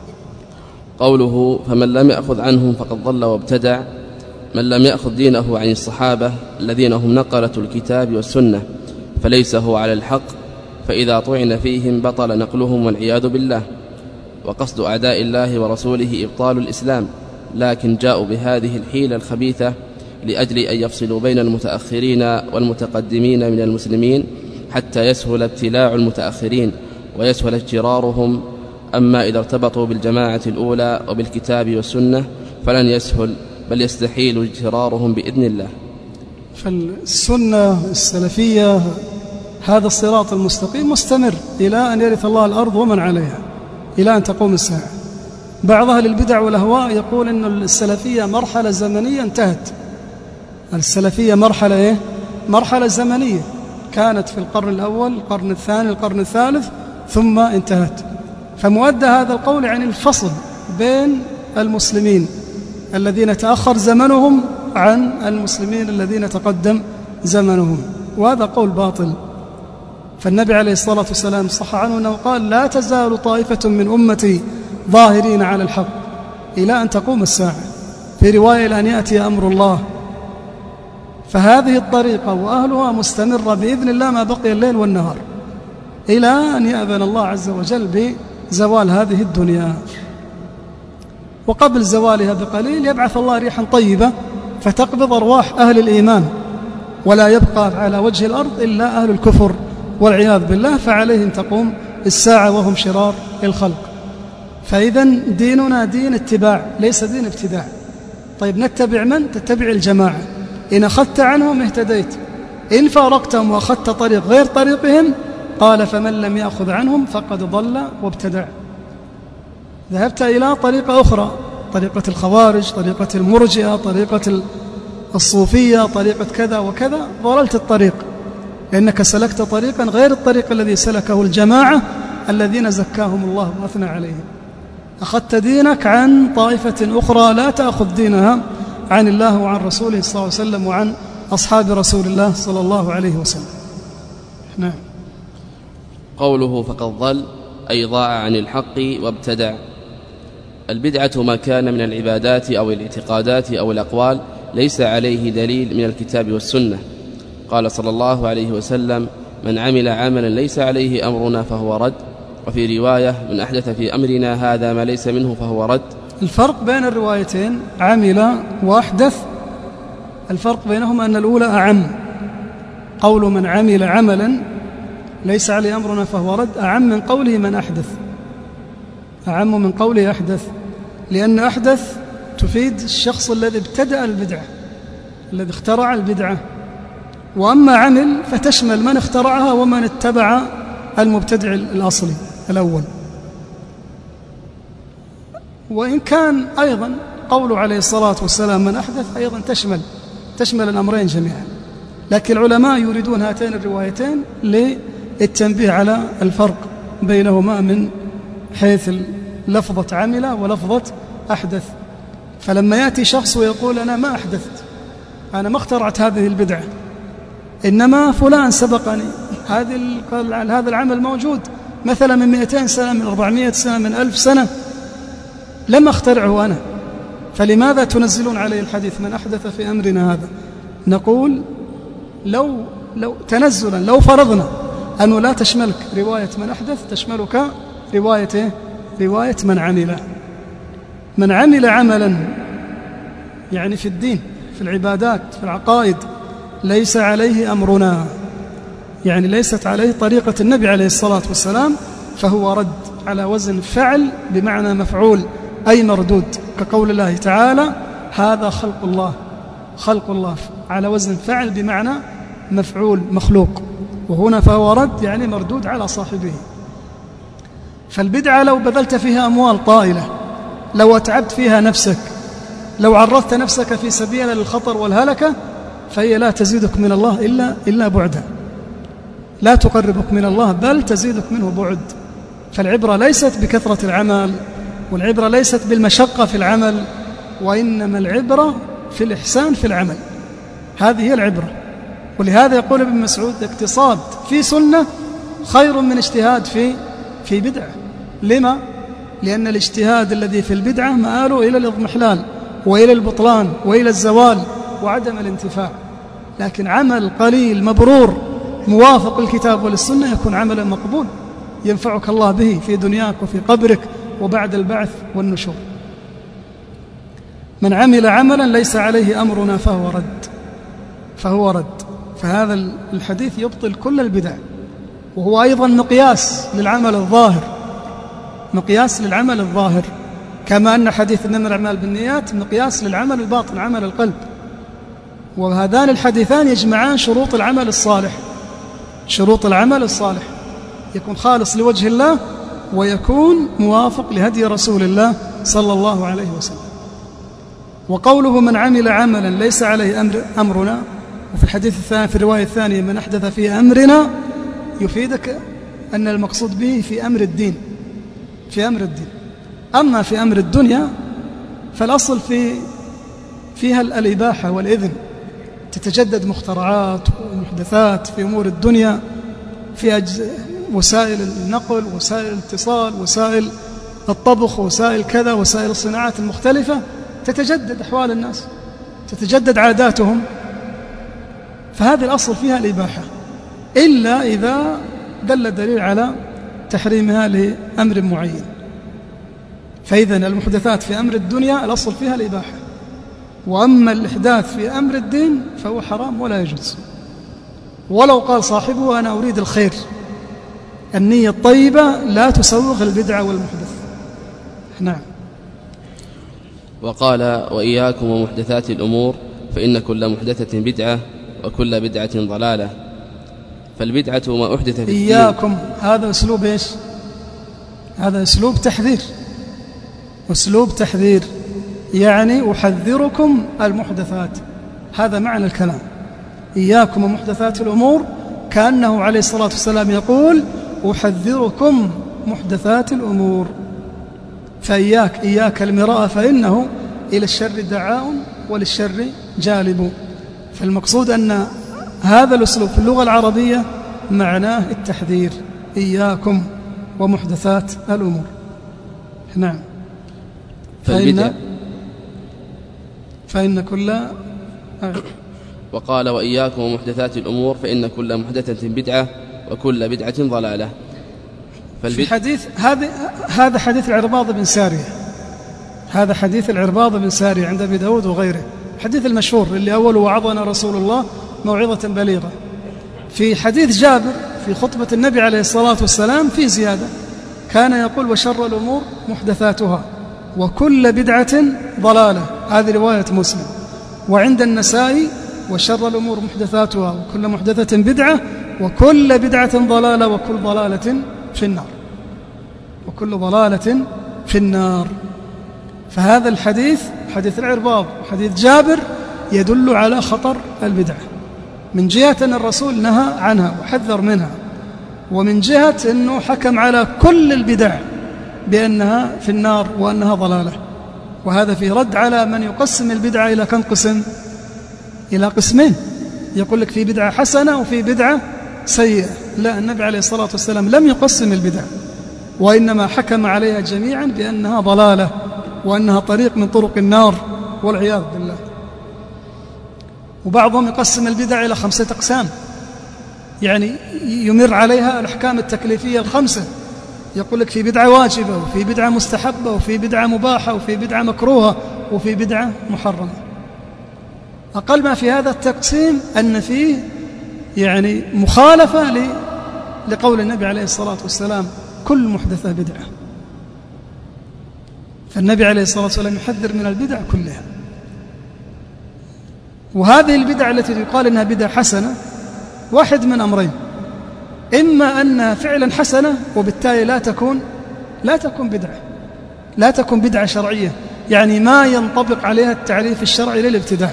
قوله فمن لم يأخذ عنهم فقد ضل وابتدع، من لم يأخذ دينه عن الصحابة الذين هم نقلة الكتاب والسنة فليس هو على الحق، فإذا طعن فيهم بطل نقلهم والعياذ بالله. وقصد أعداء الله ورسوله إبطال الإسلام، لكن جاءوا بهذه الحيلة الخبيثة لأجل أن يفصلوا بين المتأخرين والمتقدمين من المسلمين حتى يسهل ابتلاع المتأخرين ويسهل اجترارهم. أما إذا ارتبطوا بالجماعة الأولى وبالكتاب والسنة فلن يسهل، بل يستحيل اجترارهم بإذن الله. فالسنة السلفية هذا الصراط المستقيم مستمر إلى أن يرث الله الأرض ومن عليها، إلى أن تقوم الساعة. بعض أهل البدع والأهواء يقول إن السلفية مرحلة زمنية انتهت. السلفية مرحلة إيه؟ مرحلة زمنية كانت في القرن الأول، القرن الثاني، القرن الثالث، ثم انتهت. فمؤدى هذا القول عن الفصل بين المسلمين الذين تأخر زمنهم عن المسلمين الذين تقدم زمنهم، وهذا قول باطل. فالنبي عليه الصلاة والسلام صح عنه أنه قال لا تزال طائفة من أمتي ظاهرين على الحق إلى أن تقوم الساعة، في رواية إلى أن يأتي أمر الله. فهذه الطريقة وأهلها مستمرة بإذن الله ما بقي الليل والنهار إلى أن يأذن الله عز وجل بزوال هذه الدنيا. وقبل زوالها بقليل يبعث الله ريحا طيبة فتقبض أرواح أهل الإيمان، ولا يبقى على وجه الأرض إلا أهل الكفر والعياذ بالله، فعليهم تقوم الساعة وهم شرار الخلق. فإذا ديننا دين اتباع ليس دين ابتداع. طيب نتبع من؟ تتبع الجماعة، إن أخذت عنهم اهتديت، إن فارقتهم وأخذت طريق غير طريقهم قال فمن لم يأخذ عنهم فقد ضل وابتدع. ذهبت إلى طريقة أخرى، طريقة الخوارج، طريقة المرجئة، طريقة الصوفية، طريقة كذا وكذا، ضللت الطريق لأنك سلكت طريقا غير الطريق الذي سلكه الجماعة الذين زكاهم الله وأثنى عليهم. أخذت دينك عن طائفة أخرى لا تأخذ دينها عن الله وعن رسوله صلى الله عليه وسلم وعن أصحاب رسول الله صلى الله عليه وسلم. نعم. قوله فقد ضل أي ضاع عن الحق وابتدع. البدعة ما كان من العبادات أو الاعتقادات أو الأقوال ليس عليه دليل من الكتاب والسنة. قال صلى الله عليه وسلم من عمل عملا ليس عليه أمرنا فهو رد، وفي رواية من أحدث في أمرنا هذا ما ليس منه فهو رد. الفرق بين الروايتين عمل وأحدث، الفرق بينهما أن الأولى أعم، قول من عمل عملا ليس عليه أمرنا فهو رد أعم من قوله من أحدث، أعم من قوله أحدث، لأن أحدث تفيد الشخص الذي ابتدأ البدعة، الذي اخترع البدعة. وأما عمل فتشمل من اخترعها ومن اتبع المبتدع الأصلي الأول. وإن كان أيضا قوله عليه الصلاة والسلام من أحدث أيضا تشمل تشمل الأمرين جميعا، لكن العلماء يريدون هاتين الروايتين للتنبيه على الفرق بينهما من حيث لفظة عمل ولفظة أحدث. فلما يأتي شخص ويقول أنا ما أحدثت، أنا ما اخترعت هذه البدعة، إنما فلان سبقني، هذه هذا العمل موجود مثلا من مئتين سنة، من أربعمائة سنة، من ألف سنة، لم أخترعه أنا، فلماذا تنزلون عليه الحديث من أحدث في أمرنا هذا؟ نقول لو, لو تنزلا لو فرضنا أنه لا تشملك رواية من أحدث، تشملك رواية رواية من عمل من عمل عملا يعني في الدين، في العبادات، في العقائد، ليس عليه أمرنا، يعني ليست عليه طريقة النبي عليه الصلاة والسلام، فهو رد على وزن فعل بمعنى مفعول، أي مردود، كقول الله تعالى هذا خلق الله، خلق الله على وزن فعل بمعنى مفعول مخلوق، وهنا فهو رد يعني مردود على صاحبه. فالبدعة لو بذلت فيها أموال طائلة، لو أتعبت فيها نفسك، لو عرضت نفسك في سبيل للخطر والهلكة، فهي لا تزيدك من الله إلا, إلا بعدا، لا تقربك من الله بل تزيدك منه بعد. فالعبرة ليست بكثرة العمل، والعبرة ليست بالمشقة في العمل، وإنما العبرة في الإحسان في العمل، هذه هي العبرة. ولهذا يقول ابن مسعود اقتصاد في سنة خير من اجتهاد في في بدعة. لما؟ لأن الاجتهاد الذي في البدعة مآله إلى الإضمحلال وإلى البطلان وإلى الزوال وعدم الانتفاع، لكن عمل قليل مبرور موافق الكتاب والسنة يكون عملا مقبول ينفعك الله به في دنياك وفي قبرك وبعد البعث والنشور. من عمل عملا ليس عليه أمرنا فهو رد فهو رد فهذا الحديث يبطل كل البدع، وهو أيضا مقياس للعمل الظاهر، مقياس للعمل الظاهر، كما أن حديث إنما الأعمال بالنيات مقياس للعمل الباطن، عمل القلب. وهذان الحديثان يجمعان شروط العمل الصالح، شروط العمل الصالح يكون خالص لوجه الله، ويكون موافق لهدي رسول الله صلى الله عليه وسلم. وقوله من عمل عملا ليس عليه أمر أمرنا، وفي الحديث الثاني في الرواية الثانية من أحدث في أمرنا، يفيدك أن المقصود به في أمر الدين، في أمر الدين. أما في أمر الدنيا فالأصل في فيها الإباحة والإذن، تتجدد مخترعات ومحدثات في أمور الدنيا، في وسائل النقل، وسائل الاتصال، وسائل الطبخ، وسائل كذا، وسائل الصناعات المختلفة، تتجدد أحوال الناس، تتجدد عاداتهم، فهذه الأصل فيها الإباحة، إلا إذا دل دليل على تحريمها لأمر معين. فإذا المحدثات في أمر الدنيا الأصل فيها الإباحة، وأما الإحداث في أمر الدين فهو حرام ولا يجوز، ولو قال صاحبه أنا أريد الخير. النية الطيبة لا تسوغ البدعة والمحدث. نعم. وقال وإياكم ومحدثات الأمور فإن كل محدثة بدعة وكل بدعة ضلالة. فالبدعة ما أحدث في الدين. إياكم هذا أسلوب إيش؟ هذا أسلوب تحذير، أسلوب تحذير، يعني أحذركم المحدثات، هذا معنى الكلام. إياكم ومحدثات الأمور، كأنه عليه الصلاة والسلام يقول أحذركم محدثات الأمور. فإياك إياك المراء فإنه إلى الشر دعاء وللشر جالب. فالمقصود أن هذا الأسلوب في اللغة العربية معناه التحذير، إياكم ومحدثات الأمور. نعم. فإن, فإن كل آه. وقال وإياكم ومحدثات الأمور فإن كل محدثة بدعة وكل بدعة ضلالة. في حديث هذا هذا حديث العرباض بن سارية، هذا حديث العرباض بن سارية عند أبي داود وغيره، حديث المشهور اللي أوله وعظنا رسول الله موعظة بليغة. في حديث جابر في خطبة النبي عليه الصلاة والسلام في زيادة، كان يقول وشر الأمور محدثاتها وكل بدعة ضلالة، هذه رواية مسلم. وعند النسائي وشر الأمور محدثاتها وكل محدثة بدعة وكل بدعة ضلالة وكل ضلالة في النار، وكل ضلالة في النار. فهذا الحديث حديث العرباض وحديث جابر يدل على خطر البدعة، من جهة أن الرسول نهى عنها وحذر منها، ومن جهة أنه حكم على كل البدع بأنها في النار وأنها ضلالة. وهذا في رد على من يقسم البدعة إلى كم قسم؟ إلى قسمين، يقول لك في بدعة حسنة وفي بدعة سيئة. لا، النبي عليه الصلاة والسلام لم يقسم البدع، وإنما حكم عليها جميعا بأنها ضلالة وأنها طريق من طرق النار والعياذ بالله. وبعضهم يقسم البدع إلى خمسة أقسام، يعني يمر عليها الأحكام التكليفية الخمسة، يقول لك في بدعة واجبة وفي بدعة مستحبة وفي بدعة مباحة وفي بدعة مكروهة وفي بدعة محرمة. أقل ما في هذا التقسيم أن فيه يعني مخالفة لقول النبي عليه الصلاة والسلام كل محدثة بدعة. فالنبي عليه الصلاة والسلام يحذر من البدع كلها. وهذه البدع التي يقال إنها بدعة حسنة واحد من أمرين: إما أنها فعلا حسنة وبالتالي لا تكون لا تكون بدعة، لا تكون بدعة شرعية، يعني ما ينطبق عليها التعريف الشرعي للابتداع،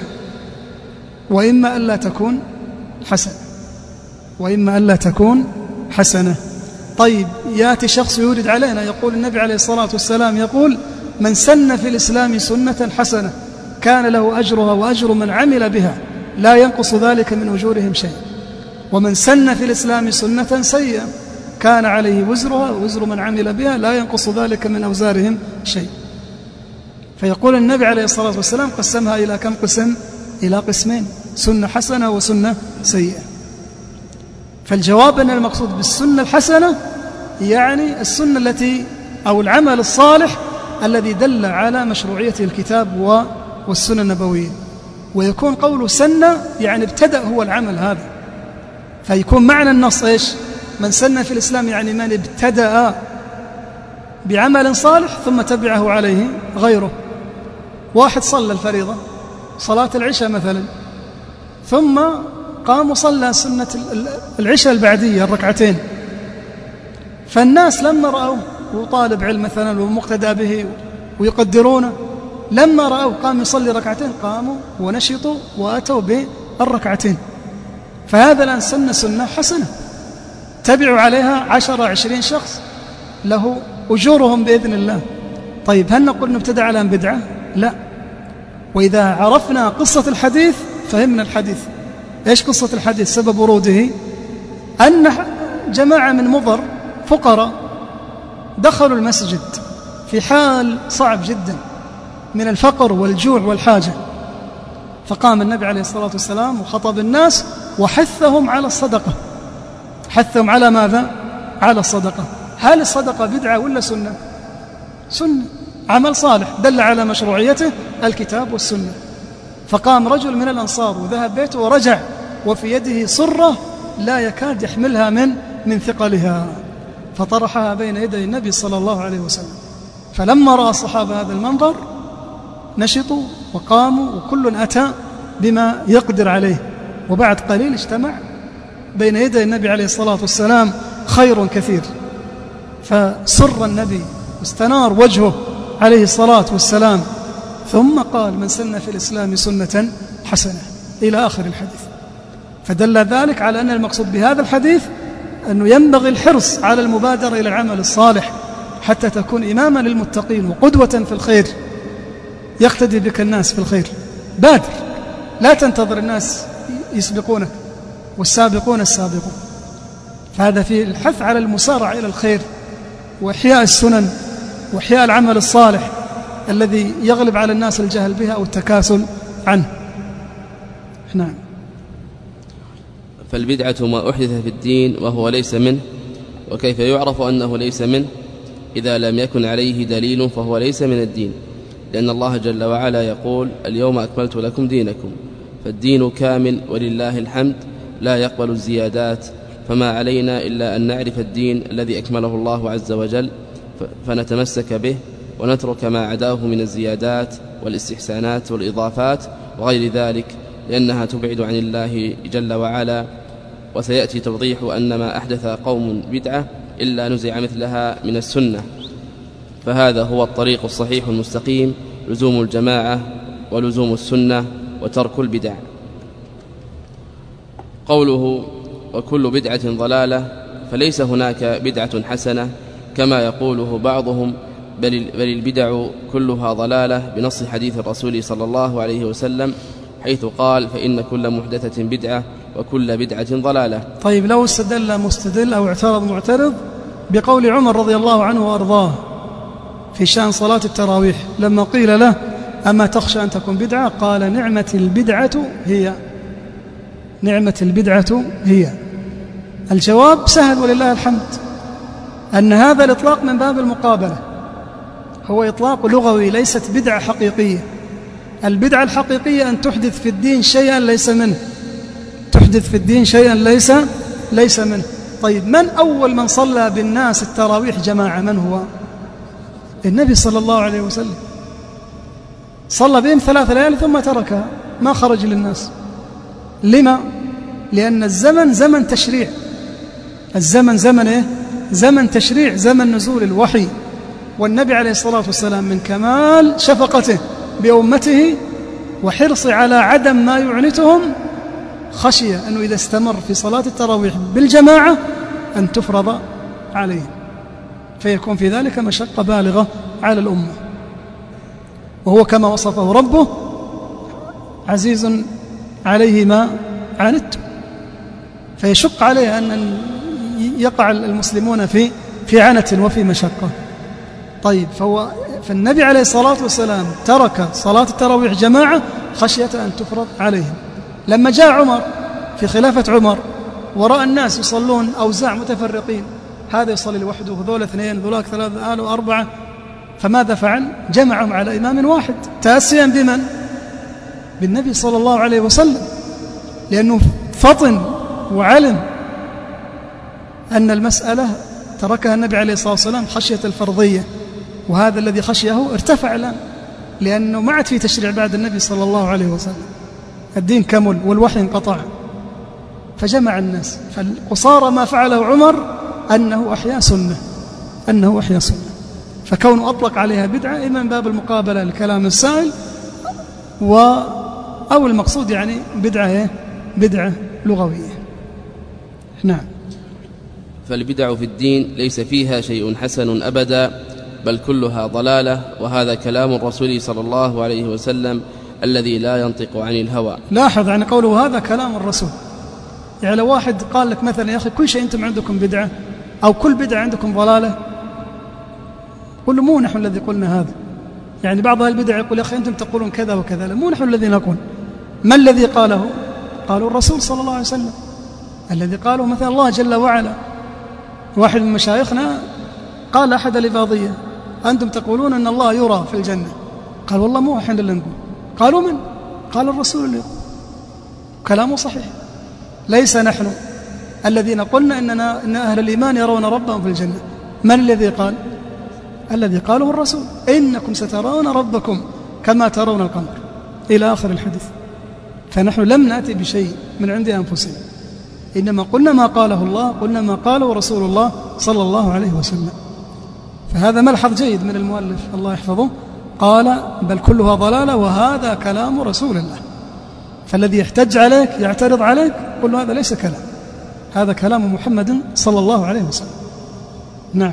وإما أن لا تكون حسنة وإما أن لا تكون حسنة. طيب، يأتي شخص يورد علينا يقول النبي عليه الصلاة والسلام يقول: من سن في الإسلام سنة حسنة كان له أجرها وأجر من عمل بها لا ينقص ذلك من أجورهم شيء، ومن سن في الإسلام سنة سيئة كان عليه وزرها ووزر من عمل بها لا ينقص ذلك من أوزارهم شيء. فيقول النبي عليه الصلاة والسلام قسمها إلى كم قسم؟ إلى قسمين: سنة حسنة وسنة سيئة. فالجواب أن المقصود بالسنة الحسنة يعني السنة التي أو العمل الصالح الذي دل على مشروعية الكتاب والسنة النبوية، ويكون قوله سنة يعني ابتدأ هو العمل هذا، فيكون معنى النص إيش؟ من سن في الإسلام يعني من ابتدأ بعمل صالح ثم تبعه عليه غيره. واحد صلى الفريضة صلاة العشاء مثلا، ثم قام وصلى سنة العشاء البعدية الركعتين، فالناس لما رأوا وطالب علم مثلا ومقتدى به ويقدرونه، لما رأوا قام يصلي ركعتين قاموا ونشطوا وأتوا بالركعتين. فهذا الآن سنة سنة حسنة تبعوا عليها عشرة عشرين شخص له أجورهم بإذن الله. طيب، هل نقول نبتدع على بدعة؟ لا. وإذا عرفنا قصة الحديث فهمنا الحديث. إيش قصة الحديث؟ سبب وروده أن جماعة من مضر فقراء دخلوا المسجد في حال صعب جدا من الفقر والجوع والحاجة، فقام النبي عليه الصلاة والسلام وخطب الناس وحثهم على الصدقة. حثهم على ماذا؟ على الصدقة. هل الصدقة بدعة ولا سنة؟ سنة، عمل صالح دل على مشروعيته الكتاب والسنة. فقام رجل من الأنصار وذهب بيته ورجع وفي يده صرة لا يكاد يحملها من من ثقلها، فطرحها بين يدي النبي صلى الله عليه وسلم. فلما رأى الصحابة هذا المنظر نشطوا وقاموا وكل أتى بما يقدر عليه، وبعد قليل اجتمع بين يدي النبي عليه الصلاة والسلام خير كثير، فسر النبي واستنار وجهه عليه الصلاة والسلام، ثم قال: من سن في الإسلام سنة حسنة، إلى آخر الحديث. فدل ذلك على أن المقصود بهذا الحديث أنه ينبغي الحرص على المبادرة إلى العمل الصالح حتى تكون إماما للمتقين وقدوة في الخير، يقتدي بك الناس في الخير. بادر، لا تنتظر الناس يسبقونك، والسابقون السابقون. فهذا فيه الحث على المسارعة إلى الخير وإحياء السنن وإحياء العمل الصالح الذي يغلب على الناس الجهل بها أو التكاسل عنه. نعم. فالبدعة ما أحدث في الدين وهو ليس منه، وكيف يعرف أنه ليس منه؟ إذا لم يكن عليه دليل فهو ليس من الدين، لأن الله جل وعلا يقول: اليوم أكملت لكم دينكم، فالدين كامل ولله الحمد لا يقبل الزيادات. فما علينا إلا أن نعرف الدين الذي أكمله الله عز وجل فنتمسك به، ونترك ما عداه من الزيادات والاستحسانات والإضافات وغير ذلك، لأنها تبعد عن الله جل وعلا. وسيأتي توضيح أن ما أحدث قوم بدعة إلا نزع مثلها من السنة. فهذا هو الطريق الصحيح المستقيم: لزوم الجماعة ولزوم السنة وترك البدع. قوله: وكل بدعة ضلالة، فليس هناك بدعة حسنة كما يقوله بعضهم، بل البدع كلها ضلالة بنص حديث الرسول صلى الله عليه وسلم: حيث قال فإن كل محدثة بدعة وكل بدعة ضلالة. طيب لو استدل مستدل أو اعترض معترض بقول عمر رضي الله عنه وأرضاه في شأن صلاة التراويح لما قيل له أما تخشى أن تكون بدعة؟ قال نعمة البدعة هي نعمة البدعة هي. الجواب سهل ولله الحمد، أن هذا الإطلاق من باب المقابلة، هو إطلاق لغوي ليست بدعة حقيقية. البدعة الحقيقية أن تحدث في الدين شيئا ليس منه، تحدث في الدين شيئا ليس ليس منه. طيب من أول من صلى بالناس التراويح جماعة؟ من هو؟ النبي صلى الله عليه وسلم، صلى بهم ثلاث ليال ثم تركها، ما خرج للناس. لما؟ لأن الزمن زمن تشريع، الزمن زمن إيه؟ زمن تشريع، زمن نزول الوحي. والنبي عليه الصلاة والسلام من كمال شفقته بأمته وحرصه على عدم ما يعنتهم خشية أنه إذا استمر في صلاة التراويح بالجماعة أن تفرض عليه، فيكون في ذلك مشقة بالغة على الأمة. وهو كما وصفه ربه عزيز عليه ما عنتم، فيشق عليه أن يقع المسلمون في في عنت وفي مشقة. طيب فهو فالنبي عليه الصلاة والسلام ترك صلاة التراويح جماعة خشية أن تفرض عليهم. لما جاء عمر في خلافة عمر ورأى الناس يصلون أوزاع متفرقين، هذا يصلي لوحده وذول اثنين ذولاك ثلاثة آل وأربعة، فماذا فعل؟ جمعهم على إمام واحد تأسيا بمن؟ بالنبي صلى الله عليه وسلم، لأنه فطن وعلم أن المسألة تركها النبي عليه الصلاة والسلام خشية الفرضية، وهذا الذي خشيه ارتفع الآن، لأنه ما عاد في تشريع بعد النبي صلى الله عليه وسلم، الدين كمل والوحي انقطع، فجمع الناس. فالقصارى ما فعله عمر أنه أحيا سنة، أنه أحيا سنة، فكونه أطلق عليها بدعة إما من باب المقابلة للكلام السائل و أو المقصود يعني بدعة إيه؟ بدعة لغوية. نعم. فالبدع في الدين ليس فيها شيء حسن أبدا، بل كلها ضلالة، وهذا كلام الرسول صلى الله عليه وسلم الذي لا ينطق عن الهوى. لاحظ عن قوله هذا كلام الرسول، يعني لو واحد قال لك مثلا يا أخي كل شيء أنتم عندكم بدعة أو كل بدعة عندكم ضلالة، قل له مو نحن الذي قلنا هذا. يعني بعض البدع يقول يا أخي أنتم تقولون كذا وكذا، مو نحن الذي نقول. ما الذي قاله؟ قالوا الرسول صلى الله عليه وسلم، الذي قاله مثلا الله جل وعلا. واحد من مشايخنا قال أحد الإباضية أنتم تقولون أن الله يرى في الجنة، قال والله مو إحنا اللي نقول. قالوا من؟ قال الرسول اللي يقول. كلامه صحيح، ليس نحن الذين قلنا إننا إن أهل الإيمان يرون ربهم في الجنة. من الذي قال؟ الذي قاله الرسول، إنكم سترون ربكم كما ترون القمر، إلى آخر الحديث. فنحن لم نأتي بشيء من عند أنفسنا، إنما قلنا ما قاله الله، قلنا ما قاله رسول الله صلى الله عليه وسلم. فهذا ملحظ جيد من المؤلف الله يحفظه، قال بل كلها ضلالة وهذا كلام رسول الله. فالذي يحتج عليك يعترض عليك قل له هذا ليس كلام، هذا كلام محمد صلى الله عليه وسلم. نعم.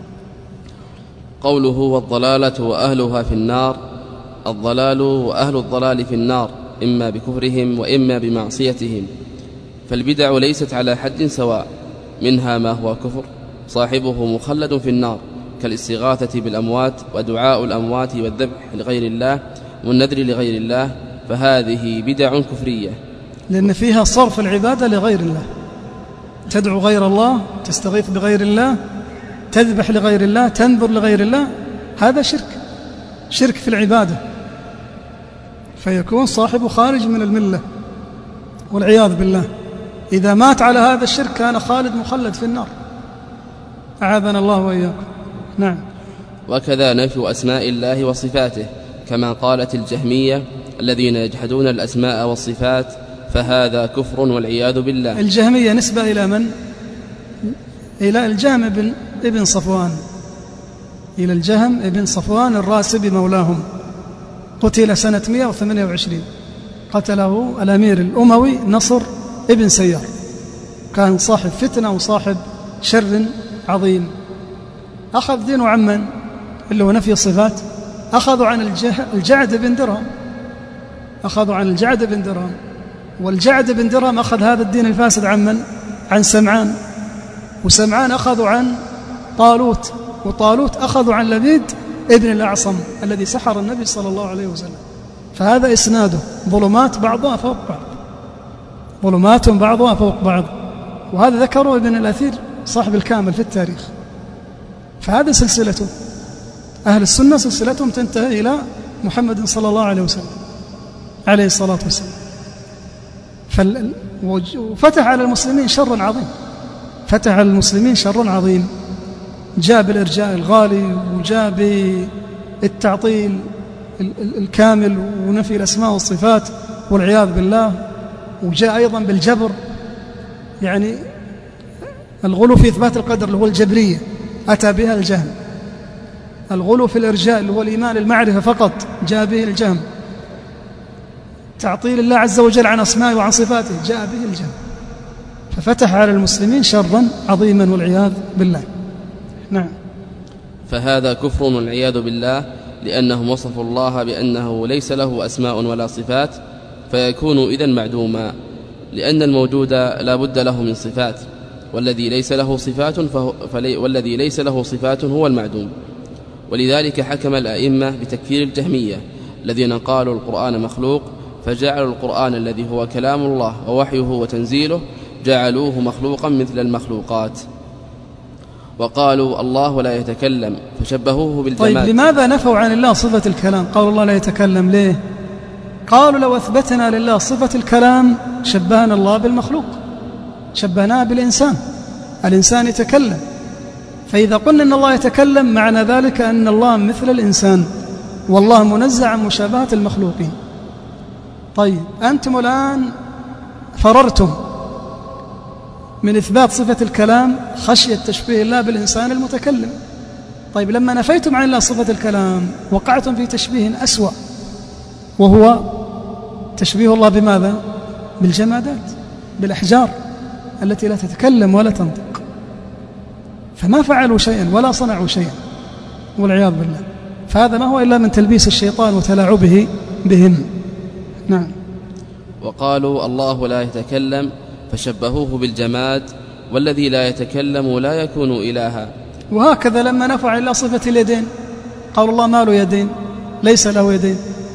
قوله والضلالة وأهلها في النار، الضلال وأهل الضلال في النار إما بكفرهم وإما بمعصيتهم. فالبدع ليست على حد سواء، منها ما هو كفر صاحبه مخلد في النار كالاستغاثة بالأموات ودعاء الأموات والذبح لغير الله والنذر لغير الله، فهذه بدع كفرية، لأن فيها صرف العبادة لغير الله، تدعو غير الله، تستغيث بغير الله، تذبح لغير الله، تنذر لغير الله، هذا شرك، شرك في العبادة، فيكون صاحبه خارج من الملة والعياذ بالله. إذا مات على هذا الشرك كان خالد مخلد في النار، أعاذنا الله وإياكم. نعم. وكذا نفي أسماء الله وصفاته، كما قالت الجهمية الذين يجحدون الأسماء والصفات، فهذا كفر والعياذ بالله. الجهمية نسبة إلى من؟ إلى الجهم ابن, ابن صفوان، إلى الجهم ابن صفوان الراسبي مولاهم، قتل سنة مئة وثمانية وعشرين، قتله الأمير الأموي نصر ابن سيار، كان صاحب فتنة وصاحب شر عظيم. أخذ دينه عمن اللي هو نفي الصفات، أخذوا عن الجعد بن درهم أخذوا عن الجعد بن درهم، والجعد بن درهم أخذ هذا الدين الفاسد عن من؟ عن سمعان، وسمعان أخذوا عن طالوت، وطالوت أخذوا عن لبيد ابن الأعصم الذي سحر النبي صلى الله عليه وسلم. فهذا إسناده ظلمات بعضها فوق بعض، ظلمات بعضها فوق بعض. وهذا ذكره ابن الأثير صاحب الكامل في التاريخ. فهذا سلسلته، أهل السنة سلسلتهم تنتهي إلى محمد صلى الله عليه وسلم عليه الصلاة والسلام. وفتح على المسلمين شر عظيم، فتح على المسلمين شر عظيم، جاء بالإرجاء الغالي، وجاء بالتعطيل الكامل ونفي الأسماء والصفات والعياذ بالله، وجاء أيضا بالجبر، يعني الغلو في إثبات القدر اللي هو الجبرية أتى بها الجهم، الغلو في الإرجاء اللي هو الإيمان المعرفة فقط جاء به الجهم، تعطيل الله عز وجل عن أسمائه وعن صفاته جاء به الجهم. ففتح على المسلمين شرا عظيما والعياذ بالله. نعم. فهذا كفر والعياذ بالله، لأنهم وصفوا الله بأنه ليس له أسماء ولا صفات، فيكون إذن معدوما، لأن الموجود لا بد له من صفات، والذي ليس له صفات فهو فلي والذي ليس له صفات هو المعدوم. ولذلك حكم الأئمة بتكفير الجهمية الذين قالوا القرآن مخلوق، فجعلوا القرآن الذي هو كلام الله ووحيه وتنزيله جعلوه مخلوقا مثل المخلوقات، وقالوا الله لا يتكلم فشبهوه بالجماد. طيب لماذا نفوا عن الله صفة الكلام؟ قالوا الله لا يتكلم ليه؟ قالوا لو أثبتنا لله صفة الكلام شبهنا الله بالمخلوق، شبهناه بالإنسان، الإنسان يتكلم، فإذا قلنا أن الله يتكلم معنى ذلك أن الله مثل الإنسان، والله منزع عن مشابهة المخلوقين. طيب أنتم الآن فررتم من إثبات صفة الكلام خشية تشبيه الله بالإنسان المتكلم. طيب لما نفيتم عن الله صفة الكلام وقعتم في تشبيه أسوأ، وهو تشبيه الله بماذا؟ بالجمادات، بالأحجار التي لا تتكلم ولا تنطق. فما فعلوا شيئا ولا صنعوا شيئا والعياذ بالله. فهذا ما هو إلا من تلبيس الشيطان وتلاعبه بهم. نعم. وقالوا الله لا يتكلم فشبهوه بالجماد، والذي لا يتكلم لا يكون إلها. وهكذا لما نفع إلا صفة اليدين قالوا الله ما له يدين، ليس له يدين،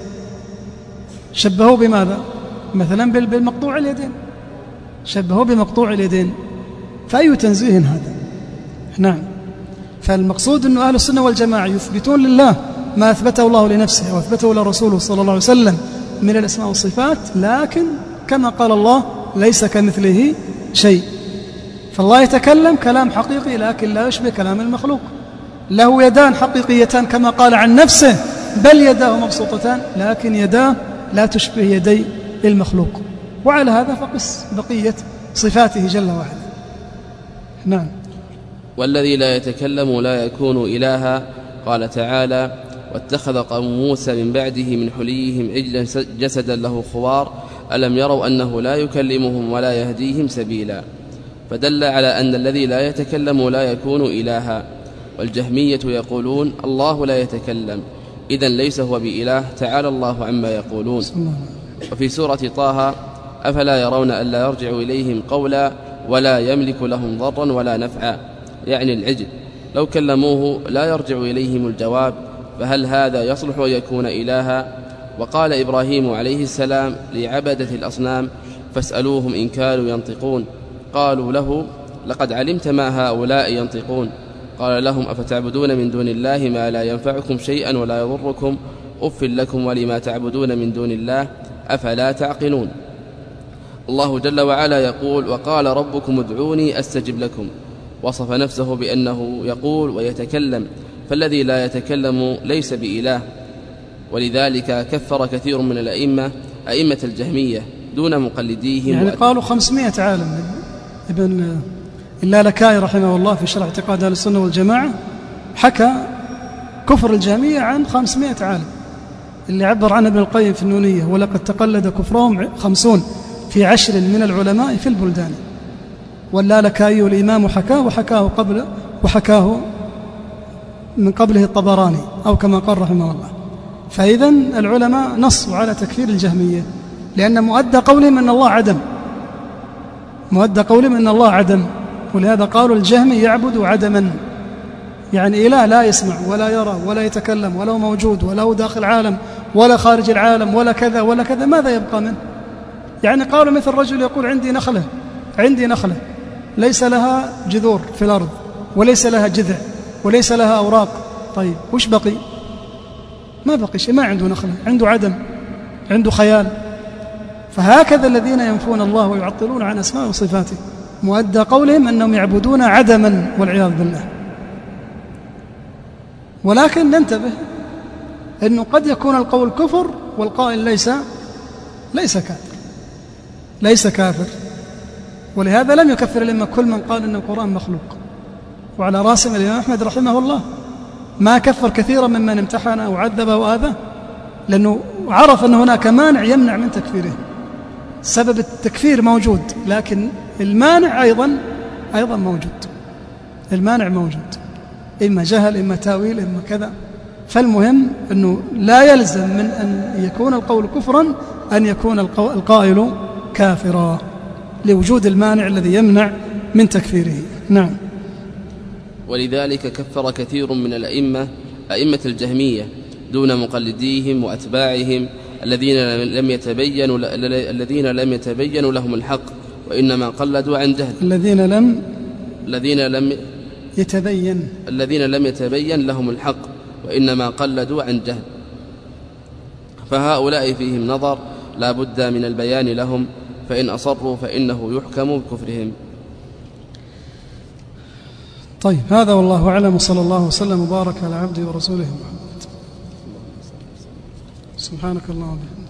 شبهوه بماذا؟ مثلا بالمقطوع اليدين، شبهوه بمقطوع اليدين. فأي تنزيه هذا؟ نعم. فالمقصود أن أهل السنة والجماعة يثبتون لله ما أثبته الله لنفسه وأثبته لرسوله صلى الله عليه وسلم من الأسماء والصفات، لكن كما قال الله ليس كمثله شيء. فالله يتكلم كلام حقيقي لكن لا يشبه كلام المخلوق، له يدان حقيقيتان كما قال عن نفسه، بل يداه مبسوطتان، لكن يداه لا تشبه يدي المخلوق. وعلى هذا فقس بقية صفاته جل وعلا. نعم. والذي لا يتكلم لا يكون إلها. قال تعالى: واتخذ قوم موسى من بعده من حليهم عجلا جسدا له خوار ألم يروا أنه لا يكلمهم ولا يهديهم سبيلا. فدل على أن الذي لا يتكلم لا يكون إلها. والجهمية يقولون الله لا يتكلم، إذن ليس هو بإله، تعالى الله عما يقولون. وفي سورة طه: أفلا يرون ألا يرجع إليهم قولا ولا يملك لهم ضرا ولا نفعا، يعني العجل لو كلموه لا يرجع إليهم الجواب، فهل هذا يصلح أن يكون إلها؟ وقال إبراهيم عليه السلام لعبدة الأصنام: فاسألوهم إن كانوا ينطقون. قالوا له: لقد علمت ما هؤلاء ينطقون. قال لهم: أفتعبدون من دون الله ما لا ينفعكم شيئا ولا يضركم، أف لكم ولما تعبدون من دون الله، أفلا تعقلون. الله جل وعلا يقول: وقال ربكم ادعوني أستجب لكم. وصف نفسه بأنه يقول ويتكلم، فالذي لا يتكلم ليس بإله. ولذلك كفر كثير من الأئمة أئمة الجهمية دون مقلديهم. يعني قالوا خمسمائة عالم. ابن اللالكائي رحمه الله في شرح اعتقاد أهل السنة والجماعة حكى كفر الجهمية عن خمسمائة عالم، اللي عبر عنه ابن القيم في النونية: ولقد تقلد كفرهم خمسون في عشر من العلماء في البلدان. واللالكائي الإمام حكاه وحكاه قبل وحكاه من قبله الطبراني، أو كما قال رحمه الله. فإذن العلماء نصوا على تكفير الجهمية، لأن مؤدى قولهم أن الله عدم، مؤدى قولهم أن الله عدم، ولهذا قالوا الجهمي يعبد عدما، يعني إله لا يسمع ولا يرى ولا يتكلم ولا موجود ولا هو داخل العالم ولا خارج العالم ولا كذا ولا كذا، ماذا يبقى منه؟ يعني قالوا مثل رجل يقول عندي نخلة عندي نخلة ليس لها جذور في الأرض وليس لها جذع وليس لها أوراق، طيب وش بقي؟ ما بقي شيء، ما عنده نخلة، عنده عدم، عنده خيال. فهكذا الذين ينفون الله ويعطلون عن أسماء وصفاته، مؤدى قولهم أنهم يعبدون عدما والعياذ بالله. ولكن ننتبه أنه قد يكون القول كفر والقائل ليس ليس كافر ليس كافر ولهذا لم يكفر الأئمة كل من قال أن القرآن مخلوق، وعلى راسهم الإمام أحمد رحمه الله، ما كفر كثيرا ممن امتحن وعذب وآذى، لأنه عرف أن هناك مانع يمنع من تكفيره. سبب التكفير موجود، لكن المانع أيضا أيضا موجود، المانع موجود، إما جهل إما تاويل إما كذا. فالمهم أنه لا يلزم من أن يكون القول كفرا أن يكون القائل كافرا، لوجود المانع الذي يمنع من تكفيره. نعم. ولذلك كفر كثير من الأئمة أئمة الجهمية دون مقلديهم وأتباعهم الذين لم يتبينوا الذين لم يتبينوا لهم الحق وإنما قلدوا عن جهل، الذين لم الذين لم يتبين الذين لم يتبين لهم الحق وإنما قلدوا عن جهل، فهؤلاء فيهم نظر لا بد من البيان لهم، فإن أصروا فإنه يحكم بكفرهم. طيب، هذا والله أعلم، وصلى الله وسلم وبارك على عبده ورسوله محمد. سبحانك اللهم وبحمدك.